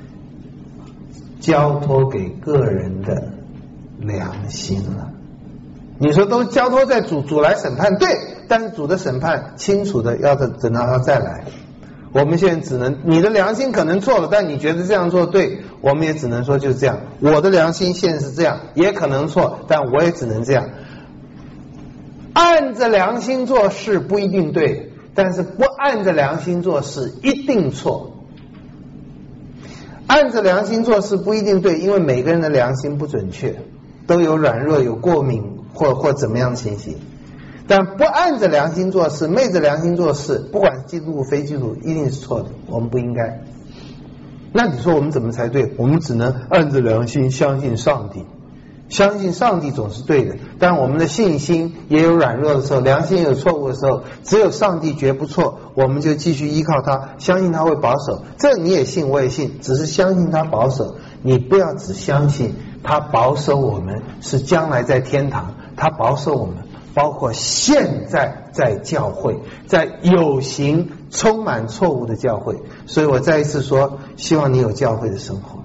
交托给个人的良心了。你说都交托在主，主来审判，对，但是主的审判清楚的要等到他再来。我们现在只能，你的良心可能错了，但你觉得这样做对，我们也只能说就是这样。我的良心现在是这样，也可能错，但我也只能这样。按着良心做事不一定对，但是不按着良心做事一定错。按着良心做事不一定对，因为每个人的良心不准确，都有软弱，有过敏或或怎么样的情形。但不按着良心做事，昧着良心做事，不管是基督徒非基督徒，一定是错的，我们不应该。那你说我们怎么才对？我们只能按着良心相信上帝，相信上帝总是对的，但我们的信心也有软弱的时候，良心也有错误的时候，只有上帝绝不错，我们就继续依靠他，相信他会保守。这你也信，我也信，只是相信他保守。你不要只相信他保守我们是将来在天堂，他保守我们包括现在在教会，在有形充满错误的教会。所以我再一次说，希望你有教会的生活。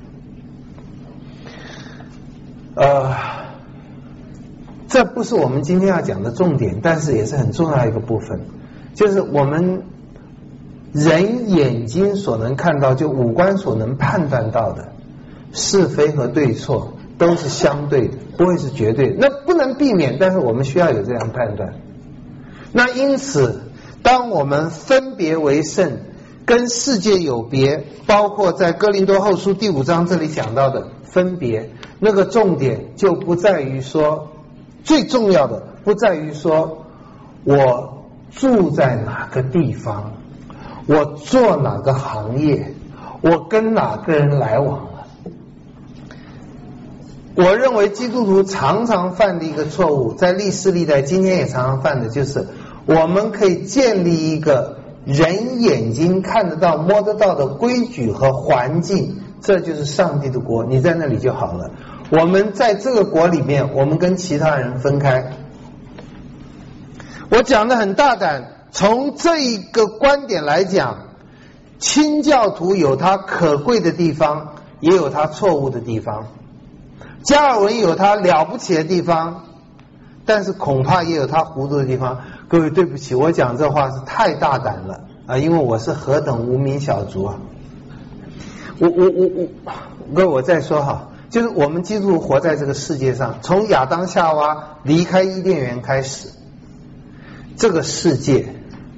呃，这不是我们今天要讲的重点，但是也是很重要一个部分，就是我们人眼睛所能看到，就五官所能判断到的是非和对错都是相对的，不会是绝对的，那不能避免，但是我们需要有这样判断。那因此当我们分别为圣，跟世界有别，包括在哥林多后书第五章这里讲到的分别，那个重点就不在于说，最重要的不在于说我住在哪个地方，我做哪个行业，我跟哪个人来往了。我认为基督徒常常犯的一个错误，在历世历代今天也常常犯的，就是我们可以建立一个人眼睛看得到摸得到的规矩和环境，这就是上帝的国，你在那里就好了。我们在这个国里面，我们跟其他人分开。我讲得很大胆，从这一个观点来讲，清教徒有他可贵的地方，也有他错误的地方，加尔文有他了不起的地方，但是恐怕也有他糊涂的地方。各位对不起，我讲这话是太大胆了啊，因为我是何等无名小卒啊。我我我我各位我再说哈，就是我们基督徒活在这个世界上，从亚当夏娃离开伊甸园开始，这个世界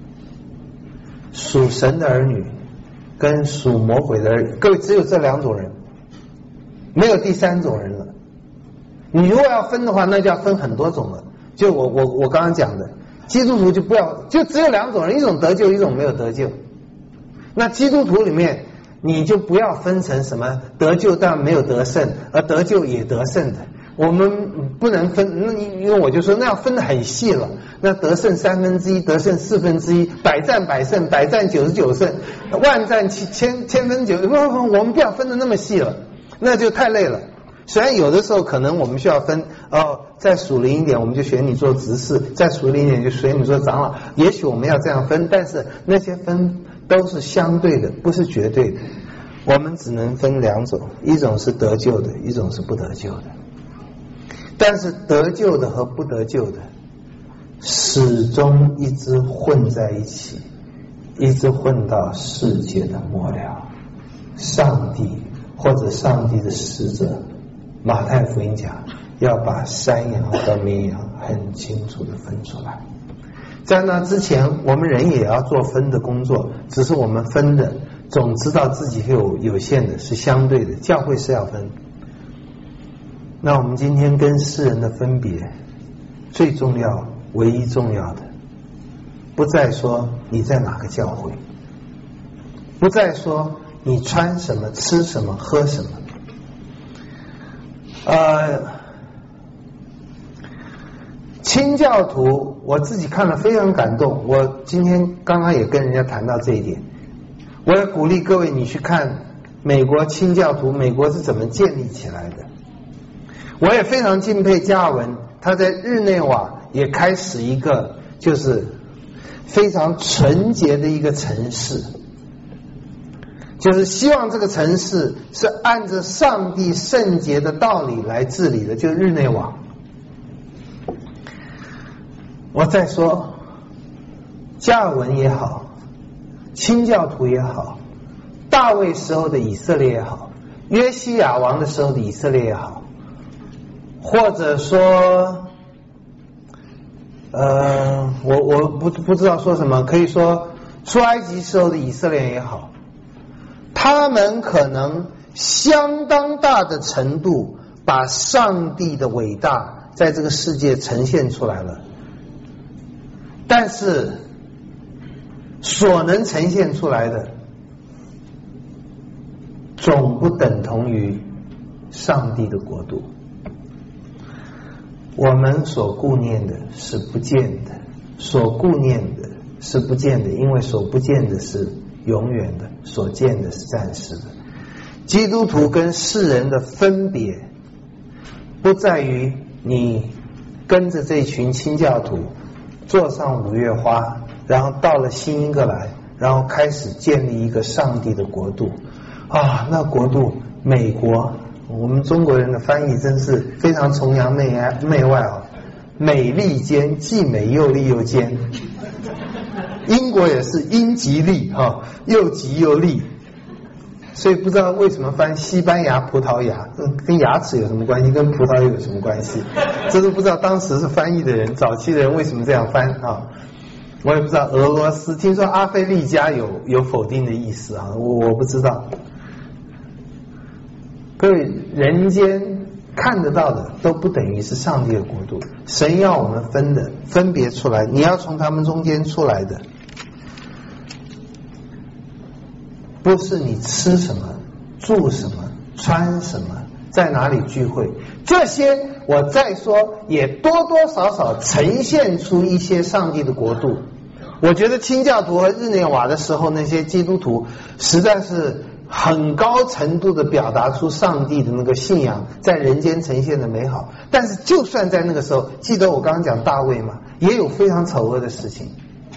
属神的儿女跟属魔鬼的儿女，各位只有这两种人，没有第三种人了。你如果要分的话，那就要分很多种了。就我我我刚刚讲的，基督徒就不要，就只有两种人，一种得救，一种没有得救。那基督徒里面，你就不要分成什么得救但没有得胜，而得救也得胜的。我们不能分，那因为我就说那要分得很细了。那得胜三分之一，得胜四分之一，百战百胜，百战九十九胜，万战千千分九，不不，我们不要分得那么细了，那就太累了。虽然有的时候可能我们需要分哦，再属灵一点我们就选你做执事，再属灵一点就选你做长老，也许我们要这样分，但是那些分都是相对的，不是绝对的。我们只能分两种，一种是得救的，一种是不得救的。但是得救的和不得救的始终一直混在一起，一直混到世界的末了。上帝或者上帝的使者，马太福音讲要把山羊和绵羊很清楚的分出来。在那之前我们人也要做分的工作，只是我们分的总知道自己有有限的，是相对的。教会是要分， 那我们今天跟世人的分别，最重要、唯一重要的，不再说你在哪个教会，不再说你穿什么、吃什么、喝什么。呃，清教徒，我自己看了非常感动。我今天刚刚也跟人家谈到这一点，我也鼓励各位你去看美国清教徒，美国是怎么建立起来的。我也非常敬佩加尔文，他在日内瓦也开始一个就是非常纯洁的一个城市，就是希望这个城市是按着上帝圣洁的道理来治理的，就是日内瓦。我再说，加尔文也好，清教徒也好，大卫时候的以色列也好，约西亚王的时候的以色列也好，或者说呃，我我不不知道说什么，可以说出埃及时候的以色列也好，他们可能相当大的程度把上帝的伟大在这个世界呈现出来了，但是所能呈现出来的总不等同于上帝的国度。我们所顾念的是不见的，所顾念的是不见的，因为所不见的是永远的，所见的是暂时的。基督徒跟世人的分别不在于你跟着这群清教徒坐上五月花，然后到了新英格兰，然后开始建立一个上帝的国度啊，那国度美国，我们中国人的翻译真是非常崇洋媚外媚外啊，美利坚，既美又利又坚。英国也是英吉利哈，又吉又利，所以不知道为什么翻西班牙葡萄牙，跟牙齿有什么关系，跟葡萄有什么关系，这都不知道当时是翻译的人，早期的人为什么这样翻啊？我也不知道。俄罗斯听说阿非利加有有否定的意思啊，我我不知道。各位，人间看得到的都不等于是上帝的国度，神要我们分的分别出来，你要从他们中间出来的，不是你吃什么、住什么、穿什么、在哪里聚会，这些我再说也多多少少呈现出一些上帝的国度。我觉得清教徒和日内瓦的时候，那些基督徒实在是很高程度的表达出上帝的那个信仰在人间呈现的美好。但是就算在那个时候，记得我刚刚讲大卫嘛，也有非常丑恶的事情。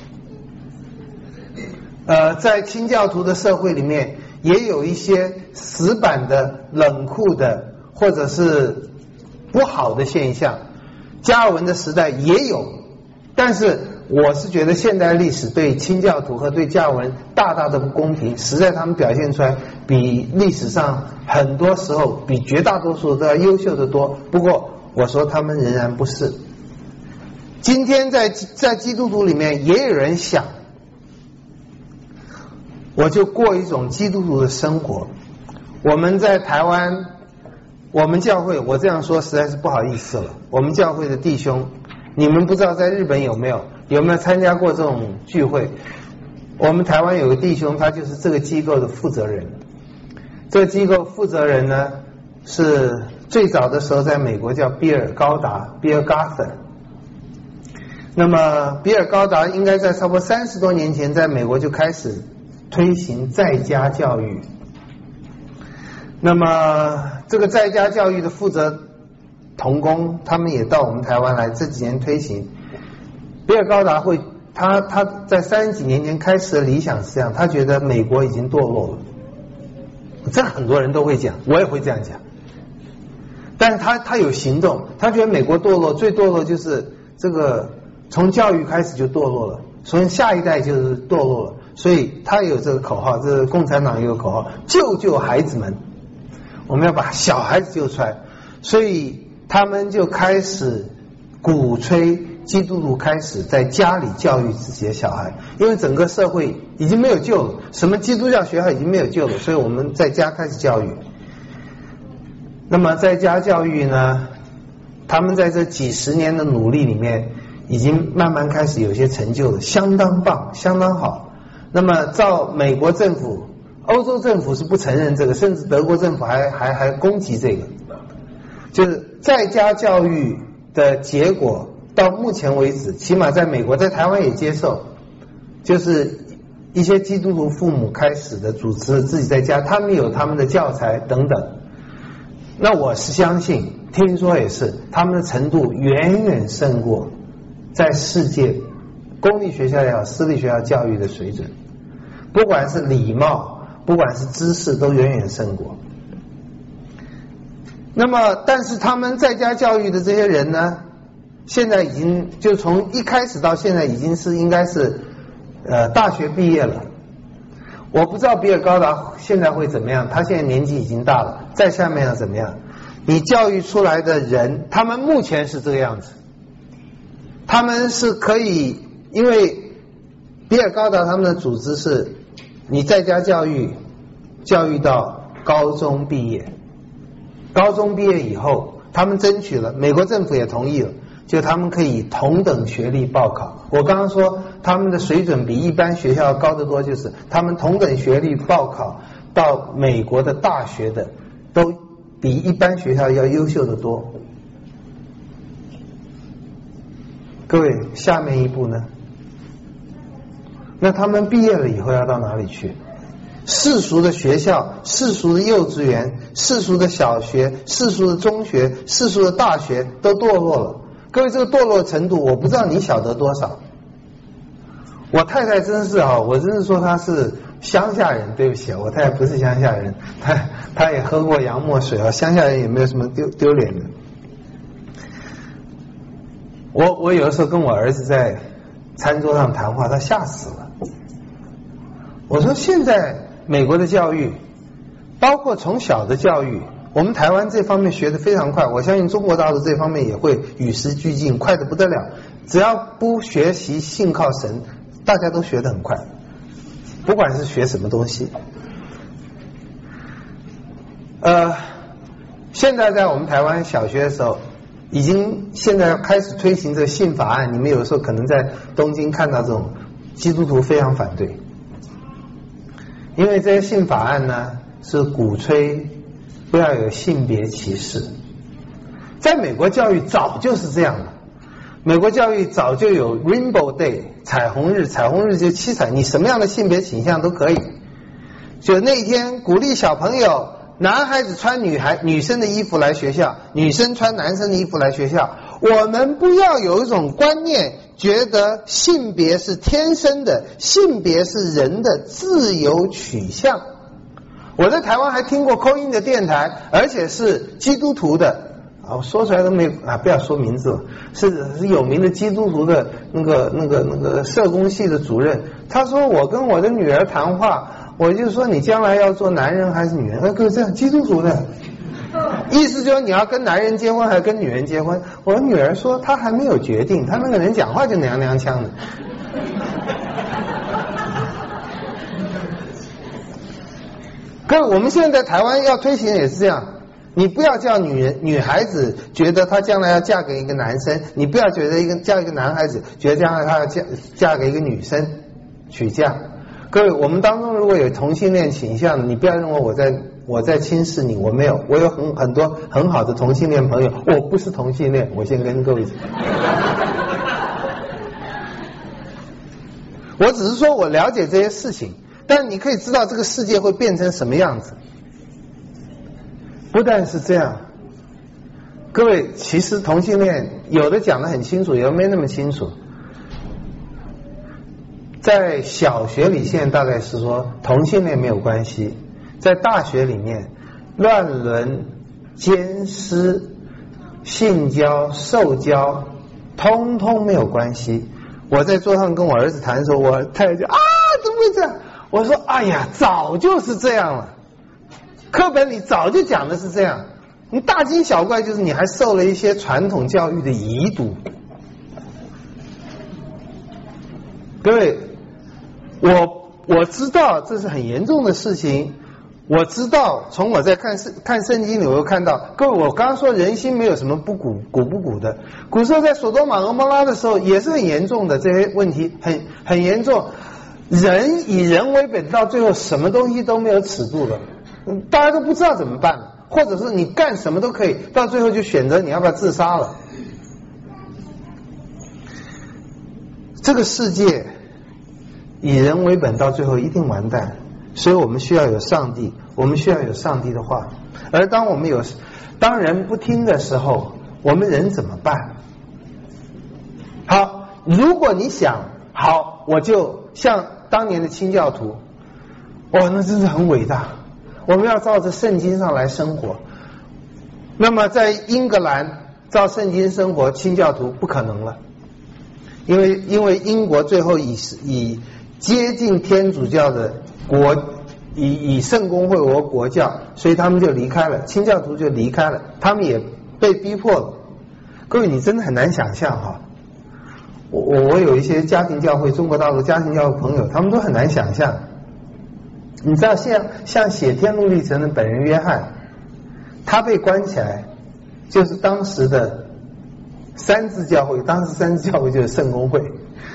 呃，在清教徒的社会里面，也有一些死板的、冷酷的，或者是不好的现象。加尔文的时代也有，但是我是觉得现代历史对清教徒和对加尔文大大的不公平，实在他们表现出来比历史上很多时候比绝大多数都要优秀的多。不过我说他们仍然不是。今天在在基督徒里面也有人想，我就过一种基督徒的生活。我们在台湾，我们教会，我这样说实在是不好意思了，我们教会的弟兄，你们不知道在日本有没有有没有参加过这种聚会？我们台湾有个弟兄，他就是这个机构的负责人。这个机构负责人呢，是最早的时候在美国叫比尔高达 Bill Gothard。那么比尔高达应该在差不多三十多年前在美国就开始推行在家教育。那么这个在家教育的负责同工，他们也到我们台湾来，这几年推行。比尔高达会，他他在三十几年前开始的理想是这样，他觉得美国已经堕落了，这很多人都会讲，我也会这样讲。但是他他有行动，他觉得美国堕落，最堕落就是这个从教育开始就堕落了，从下一代就是堕落了，所以他有这个口号，这个共产党有个口号，救救孩子们，我们要把小孩子救出来，所以他们就开始鼓吹基督徒开始在家里教育自己的小孩，因为整个社会已经没有救了，什么基督教学校已经没有救了，所以我们在家开始教育。 那么在家教育呢，他们在这几十年的努力里面，已经慢慢开始有些成就了，相当棒，相当好。那么照美国政府、欧洲政府是不承认这个，甚至德国政府还还还攻击这个，就是在家教育的结果，到目前为止，起码在美国，在台湾也接受，就是一些基督徒父母开始的主持自己在家，他们有他们的教材等等。那我是相信，听说也是，他们的程度远远胜过在世界公立学校也好，私立学校教育的水准，不管是礼貌，不管是知识，都远远胜过。那么，但是他们在家教育的这些人呢，现在已经就从一开始到现在已经是应该是呃大学毕业了。我不知道比尔高达现在会怎么样，他现在年纪已经大了，在下面要怎么样？你教育出来的人，他们目前是这个样子，他们是可以，因为比尔高达他们的组织是，你在家教育教育到高中毕业，高中毕业以后，他们争取了，美国政府也同意了，就他们可以同等学历报考。我刚刚说他们的水准比一般学校高得多，就是他们同等学历报考到美国的大学的，都比一般学校要优秀得多。各位，下面一步呢？那他们毕业了以后要到哪里去？世俗的学校、世俗的幼稚园、世俗的小学、世俗的中学、世俗的大学都堕落了。各位，这个堕落程度，我不知道你晓得多少。我太太真是啊，我真是说她是乡下人，对不起啊，我太太不是乡下人，她她也喝过洋墨水啊，乡下人也没有什么丢丢脸的。我我有的时候跟我儿子在餐桌上谈话，他吓死了。我说现在美国的教育，包括从小的教育，我们台湾这方面学得非常快，我相信中国大陆这方面也会与时俱进，快得不得了。只要不学习信靠神，大家都学得很快，不管是学什么东西。呃，现在在我们台湾小学的时候，已经现在要开始推行这个信法案，你们有的时候可能在东京看到这种基督徒非常反对，因为这些信法案呢是鼓吹不要有性别歧视。在美国教育早就是这样了，美国教育早就有 Rainbow Day 彩虹日，彩虹日就七彩，你什么样的性别倾向都可以。就那一天鼓励小朋友，男孩子穿女孩女生的衣服来学校，女生穿男生的衣服来学校。我们不要有一种观念，觉得性别是天生的，性别是人的自由取向。我在台湾还听过call in的电台，而且是基督徒的啊，我说出来都没啊，不要说名字了，是是有名的基督徒的那个那个那个社工系的主任。他说我跟我的女儿谈话，我就说你将来要做男人还是女人？那个这样基督徒的，意思就是你要跟男人结婚还是跟女人结婚？我女儿说她还没有决定，她那个人讲话就娘娘腔的。各位，我们现在在台湾要推行的也是这样，你不要叫女人女孩子觉得她将来要嫁给一个男生，你不要觉得一个嫁一个男孩子觉得将来她要嫁嫁给一个女生娶嫁。各位，我们当中如果有同性恋倾向的，你不要认为我在我在轻视你，我没有，我有很很多很好的同性恋朋友，我不是同性恋，我先跟各位讲。我只是说我了解这些事情，但你可以知道这个世界会变成什么样子。不但是这样，各位，其实同性恋有的讲得很清楚，有的没那么清楚。在小学里现在大概是说同性恋没有关系，在大学里面乱伦、奸尸、性交、受交通通没有关系。我在桌上跟我儿子谈的时候，我太太就啊怎么会这样？我说哎呀早就是这样了，课本里早就讲的是这样，你大惊小怪就是你还受了一些传统教育的遗毒。各位，我我知道这是很严重的事情， 我知道，从我在看圣看圣经里，我看到，各位，我刚刚说人心没有什么不古古不古的，古时候在索多玛俄摩拉的时候也是很严重的，这些问题很很严重，人以人为本，到最后什么东西都没有尺度了，大家都不知道怎么办了，或者是你干什么都可以，到最后就选择你要不要自杀了。这个世界以人为本，到最后一定完蛋。所以我们需要有上帝，我们需要有上帝的话。而当我们有，当人不听的时候，我们人怎么办？好，如果你想好，我就像当年的清教徒，哇，那真是很伟大。我们要照着圣经上来生活。那么在英格兰照圣经生活，清教徒不可能了，因为因为英国最后以以接近天主教的国以以圣公会为国教，所以他们就离开了，清教徒就离开了，他们也被逼迫了。各位，你真的很难想象哈，我我我有一些家庭教会，中国大陆家庭教会朋友，他们都很难想象。你知道像像写《天路历程》的本人约翰，他被关起来，就是当时的三自教会，当时三自教会就是圣公会。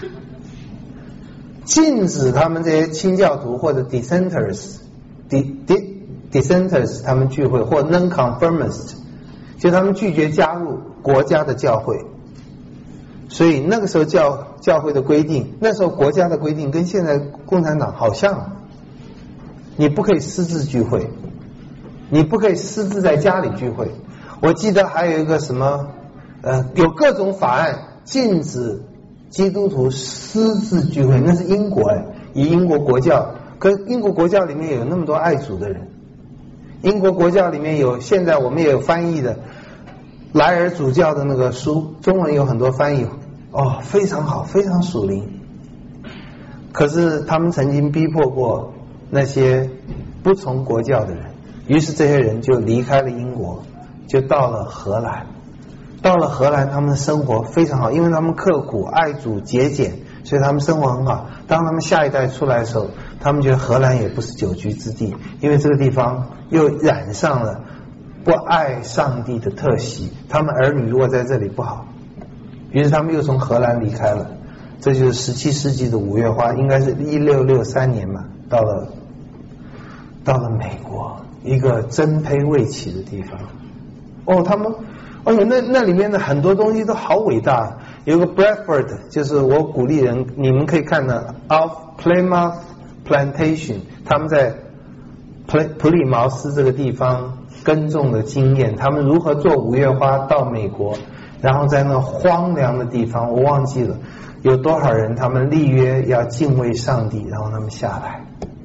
禁止他们这些清教徒或者 dissenters dissenters 他们聚会，或 non-conformist 就他们拒绝加入国家的教会。所以那个时候教教会的规定，那时候国家的规定跟现在共产党好像，你不可以私自聚会，你不可以私自在家里聚会。我记得还有一个什么呃，有各种法案禁止基督徒私自聚会，那是英国哎，以英国国教，可是英国国教里面有那么多爱主的人，英国国教里面有，现在我们也有翻译的莱尔主教的那个书，中文有很多翻译，哦，非常好，非常属灵。可是他们曾经逼迫过那些不从国教的人，于是这些人就离开了英国，就到了荷兰。到了荷兰，他们的生活非常好，因为他们刻苦爱主节俭，所以他们生活很好。当他们下一代出来的时候，他们觉得荷兰也不是久居之地，因为这个地方又染上了不爱上帝的特习，他们儿女如果在这里不好，于是他们又从荷兰离开了。这就是十七世纪的五月花，应该是一六六三年嘛，到了到了美国一个真胚未起的地方。哦，他们哎呦，那那里面的很多东西都好伟大。有个 Bradford， 就是我鼓励人，你们可以看的 Of Plymouth Plantation， 他们在普普里茅斯这个地方耕种的经验，他们如何做五月花到美国，然后在那荒凉的地方，我忘记了有多少人，他们立约要敬畏上帝，然后他们下来，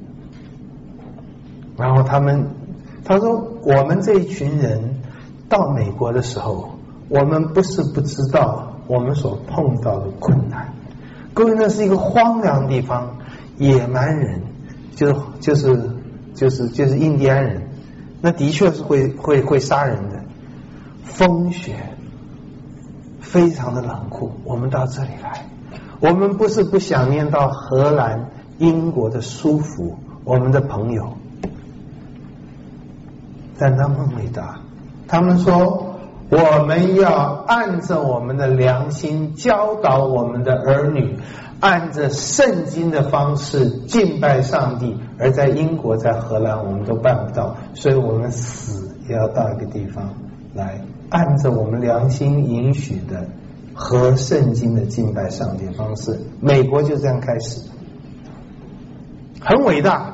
然后他们他说我们这一群人到美国的时候，我们不是不知道我们所碰到的困难。各位，那是一个荒凉的地方，野蛮人，就是就是就是就是印第安人，那的确是会会会杀人的，风雪，非常的冷酷。我们到这里来，我们不是不想念到荷兰、英国的舒服，我们的朋友，但他们伟大。他们说我们要按着我们的良心教导我们的儿女，按着圣经的方式敬拜上帝，而在英国在荷兰我们都办不到，所以我们死也要到一个地方来按着我们良心允许的和圣经的敬拜上帝的方式。美国就这样开始，很伟大。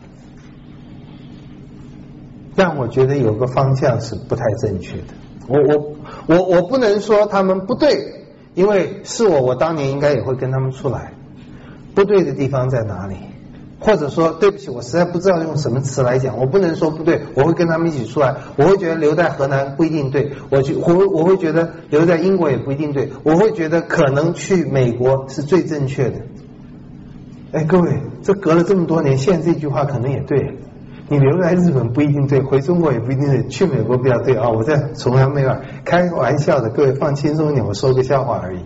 但我觉得有个方向是不太正确的。我我我我不能说他们不对，因为是我，我当年应该也会跟他们出来。不对的地方在哪里？或者说对不起，我实在不知道用什么词来讲，我不能说不对，我会跟他们一起出来。我会觉得留在河南不一定对，我就我我会觉得留在英国也不一定对，我会觉得可能去美国是最正确的。哎，各位，这隔了这么多年，现在这句话可能也对。你留在日本不一定对，回中国也不一定对，去美国比较对啊！我在崇洋媚外，开玩笑的，各位放轻松一点，我说个笑话而已。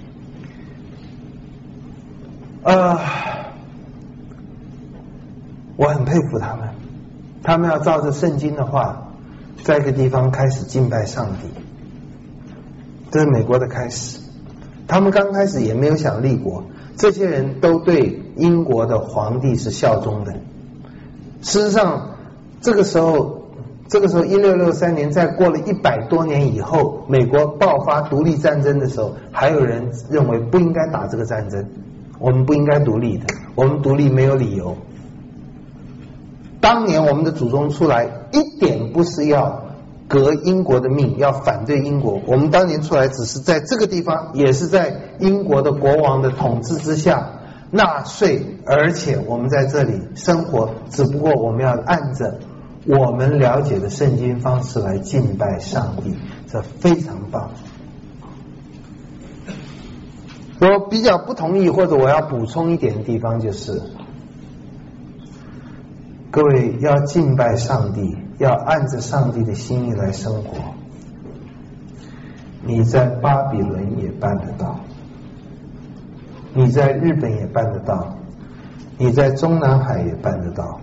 呃， 我很佩服他们，他们要照着圣经的话，在一个地方开始敬拜上帝，这是美国的开始。他们刚开始也没有想立国，这些人都对英国的皇帝是效忠的。事实上，这个时候，这个时候一六六三年，在过了一百多年以后，美国爆发独立战争的时候，还有人认为不应该打这个战争，我们不应该独立的，我们独立没有理由。当年我们的祖宗出来，一点不是要革英国的命，要反对英国。我们当年出来只是在这个地方，也是在英国的国王的统治之下纳税，而且我们在这里生活，只不过我们要按着我们了解的圣经方式来敬拜上帝，这非常棒。我比较不同意，或者我要补充一点的地方就是，各位要敬拜上帝，要按着上帝的心意来生活。你在巴比伦也办得到，你在日本也办得到，你在中南海也办得到。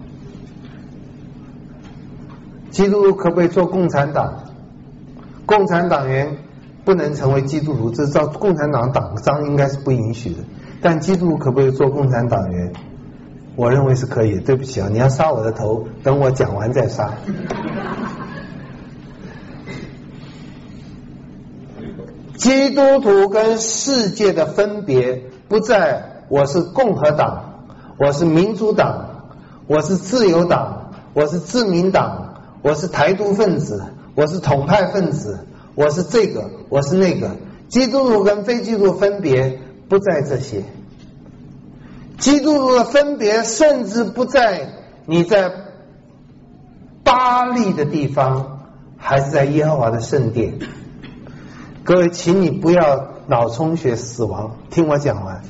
基督徒可不可以做共产党？共产党员不能成为基督徒，这照共产党党章应该是不允许的。但基督徒可不可以做共产党员？我认为是可以的。对不起啊，你要杀我的头，等我讲完再杀。基督徒跟世界的分别不在我是共和党，我是民主党，我是自由党，我是自民党，我是台独分子，我是统派分子，我是这个，我是那个。基督徒跟非基督徒分别不在这些，基督徒的分别甚至不在你在巴黎的地方，还是在耶和华的圣殿。各位，请你不要脑充血死亡，听我讲完。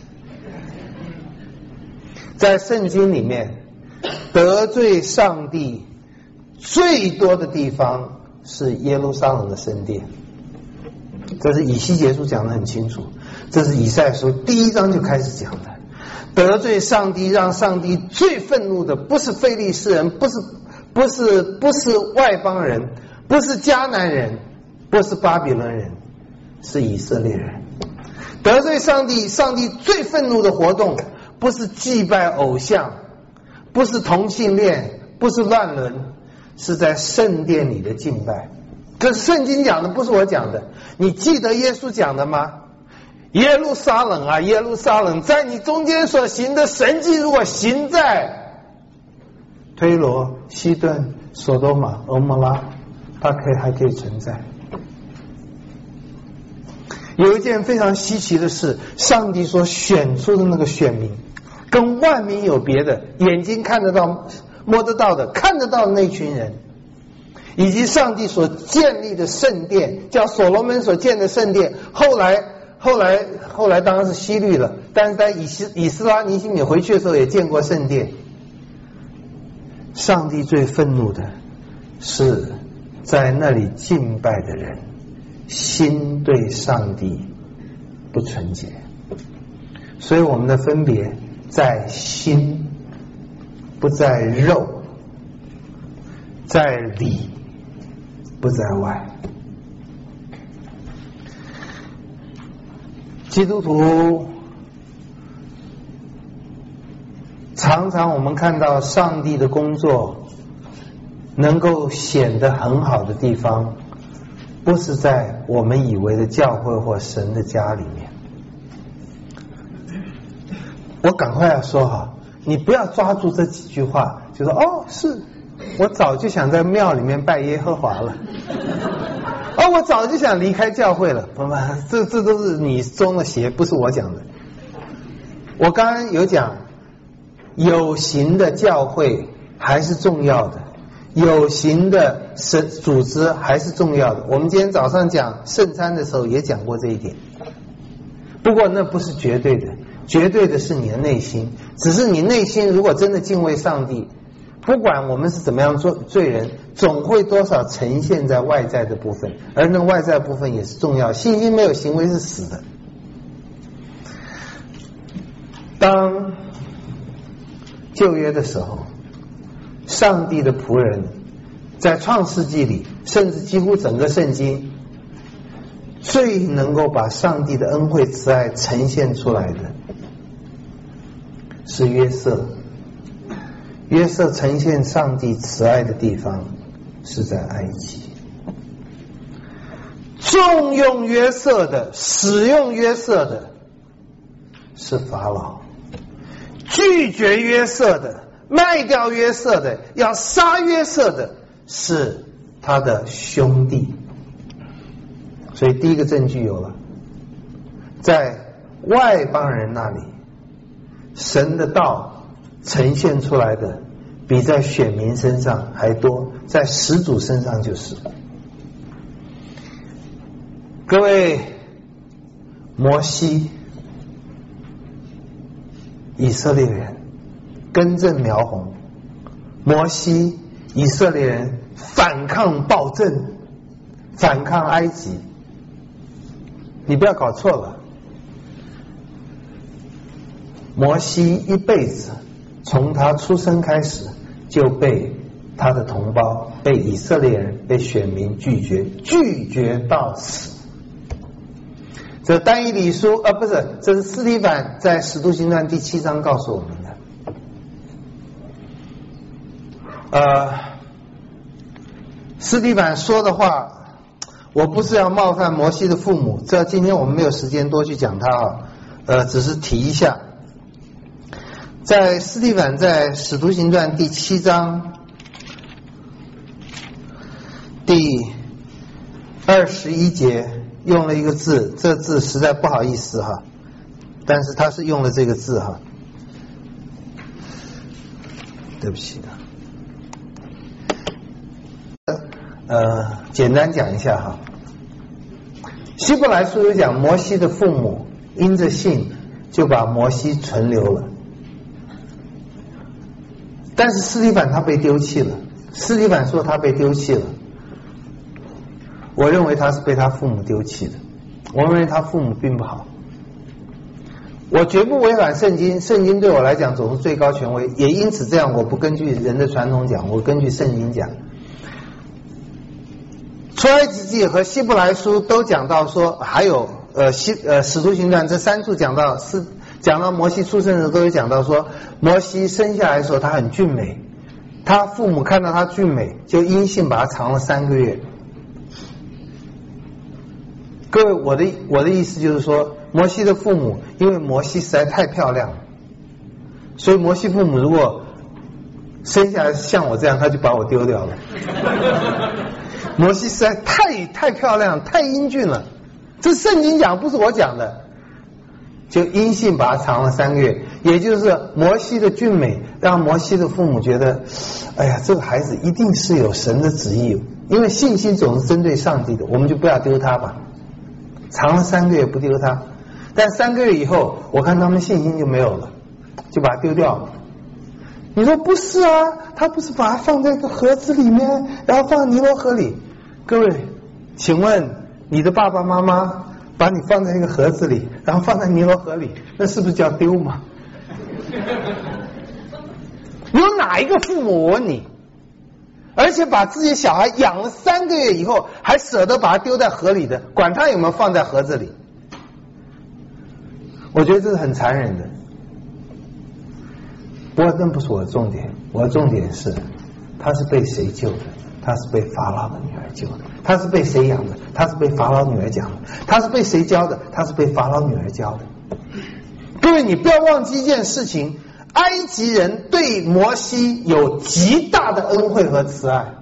在圣经里面，得罪上帝最多的地方是耶路撒冷的圣殿，这是以西结书讲得很清楚，这是以赛亚书第一章就开始讲的。得罪上帝，让上帝最愤怒的不是非利士人，不是不是不是外邦人，不是迦南人，不是巴比伦人，是以色列人。得罪上帝，上帝最愤怒的活动不是祭拜偶像，不是同性恋，不是乱伦，是在圣殿里的敬拜。这是圣经讲的，不是我讲的。你记得耶稣讲的吗？耶路撒冷啊，耶路撒冷，在你中间所行的神迹，如果行在推罗、西顿、索多玛、俄摩拉，它可以还可以存在。有一件非常稀奇的事，上帝所选出的那个选民，跟万民有别的，眼睛看得到、摸得到的、看得到的那群人，以及上帝所建立的圣殿，叫所罗门所建的圣殿，后来后来后来当然是希律了，但是在以斯以斯拉尼希米回去的时候也见过圣殿。上帝最愤怒的是在那里敬拜的人心对上帝不纯洁，所以我们的分别在心，不在肉，在里，不在外。基督徒常常我们看到上帝的工作能够显得很好的地方，不是在我们以为的教会或神的家里面。我赶快要说好，你不要抓住这几句话就说哦，是我早就想在庙里面拜耶和华了，哦，我早就想离开教会了。不不，这这都是你中的邪，不是我讲的。我刚刚有讲，有形的教会还是重要的，有形的神组织还是重要的。我们今天早上讲圣餐的时候也讲过这一点。不过那不是绝对的，绝对的是你的内心。只是你内心如果真的敬畏上帝，不管我们是怎么样做罪人，总会多少呈现在外在的部分，而那外在部分也是重要。信心没有行为是死的。当旧约的时候， 上帝的仆人在创世纪里，甚至几乎整个圣经最能够把上帝的恩惠慈爱呈现出来的是约瑟。约瑟呈现上帝慈爱的地方是在埃及。重用约瑟的，使用约瑟的是法老，拒绝约瑟的，卖掉约瑟的，要杀约瑟的是他的兄弟。所以第一个证据有了，在外邦人那里，神的道呈现出来的比在选民身上还多，在始祖身上就是。各位，摩西以色列人根正苗红，摩西以色列人反抗暴政，反抗埃及。你不要搞错了，摩西一辈子从他出生开始就被他的同胞、被以色列人、被选民拒绝，拒绝到死。这但以理书啊，不是，这是司提反在使徒行传第七章告诉我们的。呃，司提反说的话，我不是要冒犯摩西的父母，这今天我们没有时间多去讲他啊，呃，只是提一下。在司提反在使徒行传第七章第二十一节用了一个字，这字实在不好意思哈，但是他是用了这个字哈，对不起呃，简单讲一下哈。希伯来书有讲摩西的父母因着信就把摩西存留了，但是司提反他被丢弃了。司提反说他被丢弃了，我认为他是被他父母丢弃的，我认为他父母并不好。我绝不违反圣经，圣经对我来讲总是最高权威，也因此这样我不根据人的传统讲，我根据圣经讲。出埃及记和希伯来书都讲到说，还有呃希呃使徒行传这三处讲到是讲到摩西出生的时候，都有讲到说，摩西生下来的时候他很俊美，他父母看到他俊美，就因信把他藏了三个月。各位，我的我的意思就是说，摩西的父母因为摩西实在太漂亮了，所以摩西父母如果生下来像我这样，他就把我丢掉了。摩西实在太太漂亮，太英俊了，这圣经讲，不是我讲的。就因信把他藏了三个月，也就是摩西的俊美让摩西的父母觉得，哎呀，这个孩子一定是有神的旨意，因为信心总是针对上帝的，我们就不要丢他吧。藏了三个月不丢他，但三个月以后，我看他们信心就没有了，就把他丢掉了。你说不是啊，他不是把它放在一个盒子里面，然后放尼罗河里？各位，请问你的爸爸妈妈把你放在一个盒子里，然后放在尼罗河里，那是不是叫丢吗？有哪一个父母，我问你，而且把自己小孩养了三个月以后，还舍得把他丢在河里的，管他有没有放在盒子里？我觉得这是很残忍的。不过那不是我的重点，我的重点是他是被谁救的？他是被法老的女儿救的。他是被谁养的？他是被法老女儿养的。他是被谁教的？他是被法老女儿教的。各位，你不要忘记一件事情，埃及人对摩西有极大的恩惠和慈爱。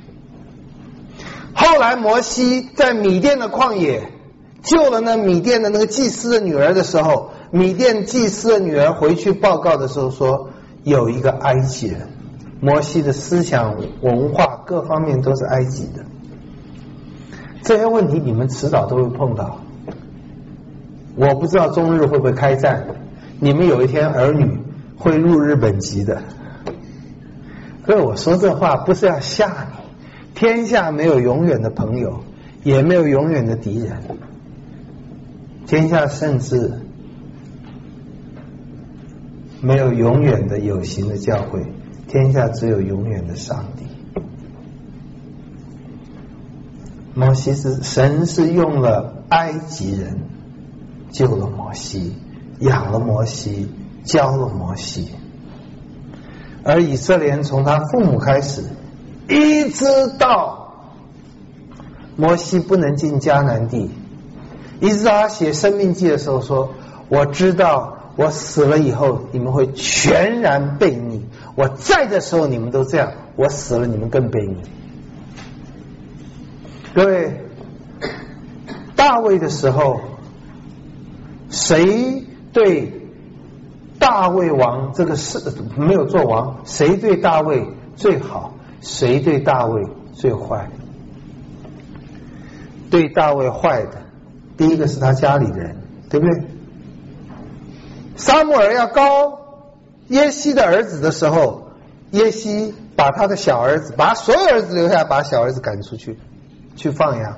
后来摩西在米甸的旷野救了那米甸的那个祭司的女儿的时候，米甸祭司的女儿回去报告的时候说，有一个埃及人，摩西的思想文化各方面都是埃及的。这些问题你们迟早都会碰到，我不知道中日会不会开战，你们有一天儿女会入日本籍的。所以我说这话不是要吓你，天下没有永远的朋友，也没有永远的敌人，天下甚至没有永远的有形的教会， 天下只有永远的上帝。摩西是神是用了埃及人救了摩西，养了摩西，教了摩西，而以色列人从他父母开始，一直到摩西不能进迦南地，一直到他写生命记的时候说，我知道我死了以后你们会全然悖逆，我在的时候你们都这样，我死了你们更悖逆。各位，大卫的时候，谁对大卫王这个事没有做王，谁对大卫最好，谁对大卫最坏？对大卫坏的，第一个是他家里的人，对不对？撒母耳要膏耶西的儿子的时候，耶西把他的小儿子，把所有儿子留下来，把小儿子赶出去去放羊。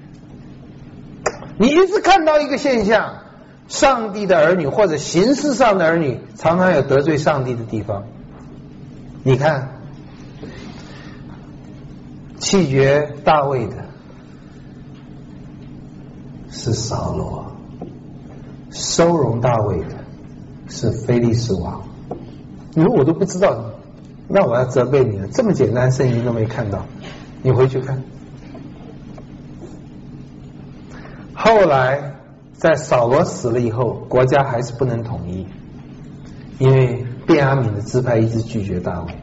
你一直看到一个现象，上帝的儿女或者形式上的儿女常常有得罪上帝的地方。你看弃绝大卫的是扫罗，收容大卫的是非利士王。你说我都不知道，那我要责备你了，这么简单圣经都没看到，你回去看。后来在扫罗死了以后，国家还是不能统一，因为便雅悯的支派一直拒绝大卫。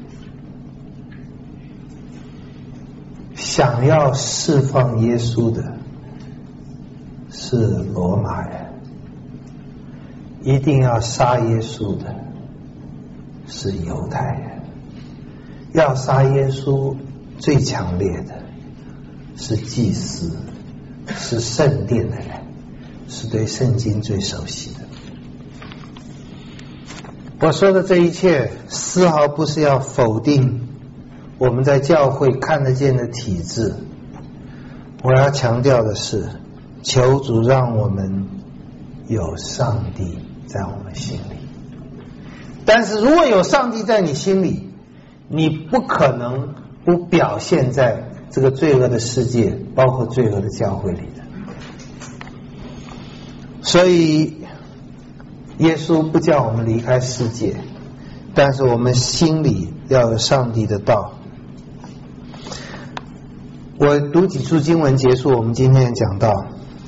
想要释放耶稣的是罗马人，一定要杀耶稣的是犹太人，要杀耶稣最强烈的是祭司，是圣殿的人，是对圣经最熟悉的。我说的这一切丝毫不是要否定我们在教会看得见的体制，我要强调的是，求主让我们有上帝在我们心里。但是如果有上帝在你心里，你不可能不表现在这个罪恶的世界，包括罪恶的教会里的。所以耶稣不叫我们离开世界，但是我们心里要有上帝的道。我读几处经文结束我们今天讲到。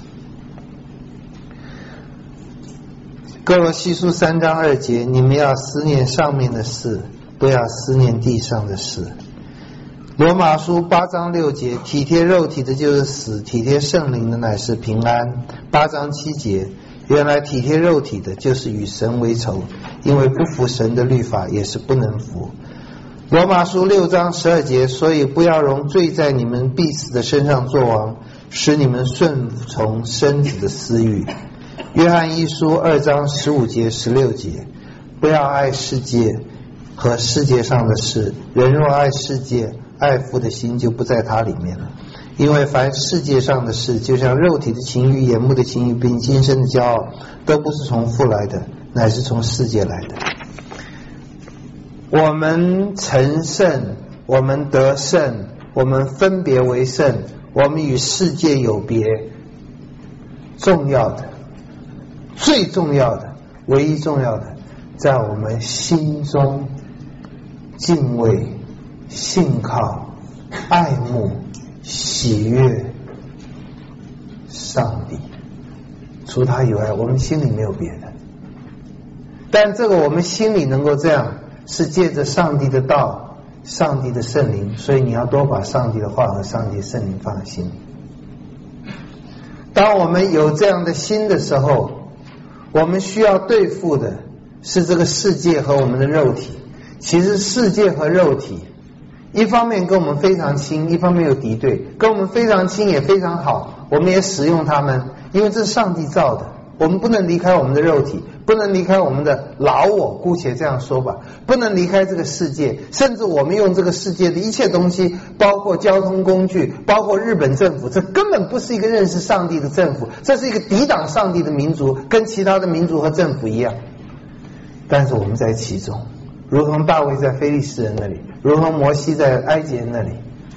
哥罗西书三章二节，你们要思念上面的事，不要思念地上的事。罗马书八章六节，体贴肉体的就是死，体贴圣灵的乃是平安。八章七节，原来体贴肉体的就是与神为仇，因为不服神的律法也是不能服。罗马书六章十二节，所以不要容罪在你们必死的身上作王，使你们顺从身体的私欲。约翰一书二章十五节十六节，不要爱世界和世界上的事，人若爱世界，爱父的心就不在他里面了。因为凡世界上的事，就像肉体的情欲、眼目的情欲，并今生的骄傲，都不是从父来的，乃是从世界来的。我们成圣，我们得圣，我们分别为圣，我们与世界有别，重要的，最重要的，唯一重要的，在我们心中敬畏、信靠、爱慕、喜悦上帝，除他以外我们心里没有别的。但这个我们心里能够这样，是借着上帝的道、上帝的圣灵，所以你要多把上帝的话和上帝的圣灵放在心里。当我们有这样的心的时候，我们需要对付的是这个世界和我们的肉体。其实世界和肉体一方面跟我们非常亲，一方面有敌对，跟我们非常亲也非常好，我们也使用它们，因为这是上帝造的，我们不能离开我们的肉体，不能离开我们的老我，姑且这样说吧，不能离开这个世界，甚至我们用这个世界的一切东西，包括交通工具，包括日本政府，这根本不是一个认识上帝的政府，这是一个抵挡上帝的民族，跟其他的民族和政府一样。但是我们在其中， 如同大卫在非利士人那里，如同摩西在埃及人那里，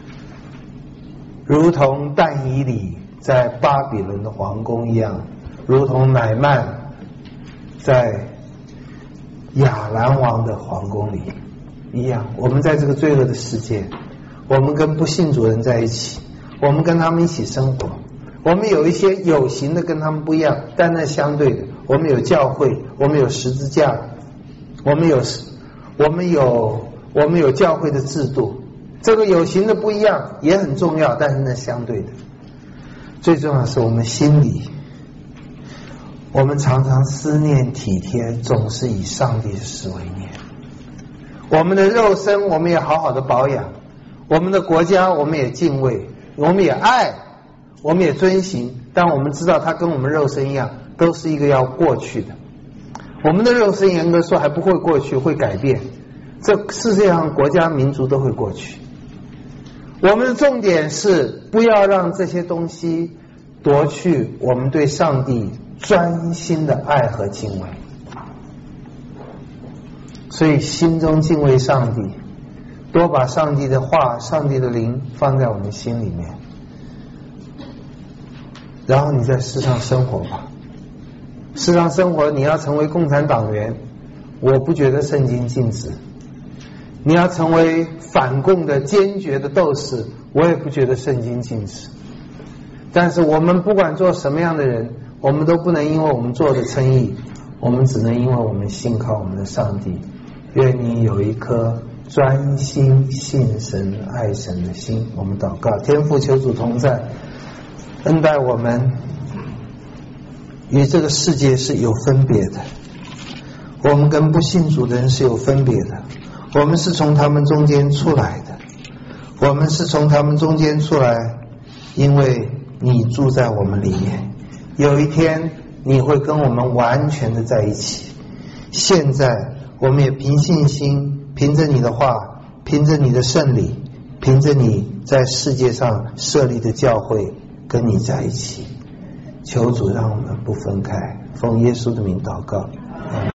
如同但以理在巴比伦的皇宫一样，如同乃曼在亚兰王的皇宫里一样。我们在这个罪恶的世界，我们跟不信主人在一起，我们跟他们一起生活，我们有一些有形的跟他们不一样，但那相对的，我们有教会，我们有十字架，我们有我们有我们有教会的制度，这个有形的不一样也很重要，但是那相对的，最重要的是我们心里，我们常常思念体贴，总是以上帝的事为念。我们的肉身我们也好好的保养，我们的国家我们也敬畏，我们也爱，我们也遵行，但我们知道它跟我们肉身一样，都是一个要过去的。我们的肉身严格说还不会过去，会改变，这世界上国家民族都会过去。我们的重点是不要让这些东西夺去我们对上帝专心的爱和敬畏。所以心中敬畏上帝，多把上帝的话、上帝的灵放在我们心里面，然后你在世上生活吧。世上生活，你要成为共产党员，我不觉得圣经禁止；你要成为反共的坚决的斗士，我也不觉得圣经禁止。但是我们不管做什么样的人，我们都不能因为我们做的称义，我们只能因为我们信靠我们的上帝。愿你有一颗专心信神爱神的心。我们祷告，天父求主同在，恩待我们与这个世界是有分别的，我们跟不信主的人是有分别的，我们是从他们中间出来的，我们是从他们中间出来，因为你住在我们里面，有一天你会跟我们完全的在一起。现在我们也凭信心，凭着你的话，凭着你的圣礼，凭着你在世界上设立的教会，跟你在一起。求主让我们不分开，奉耶稣的名祷告。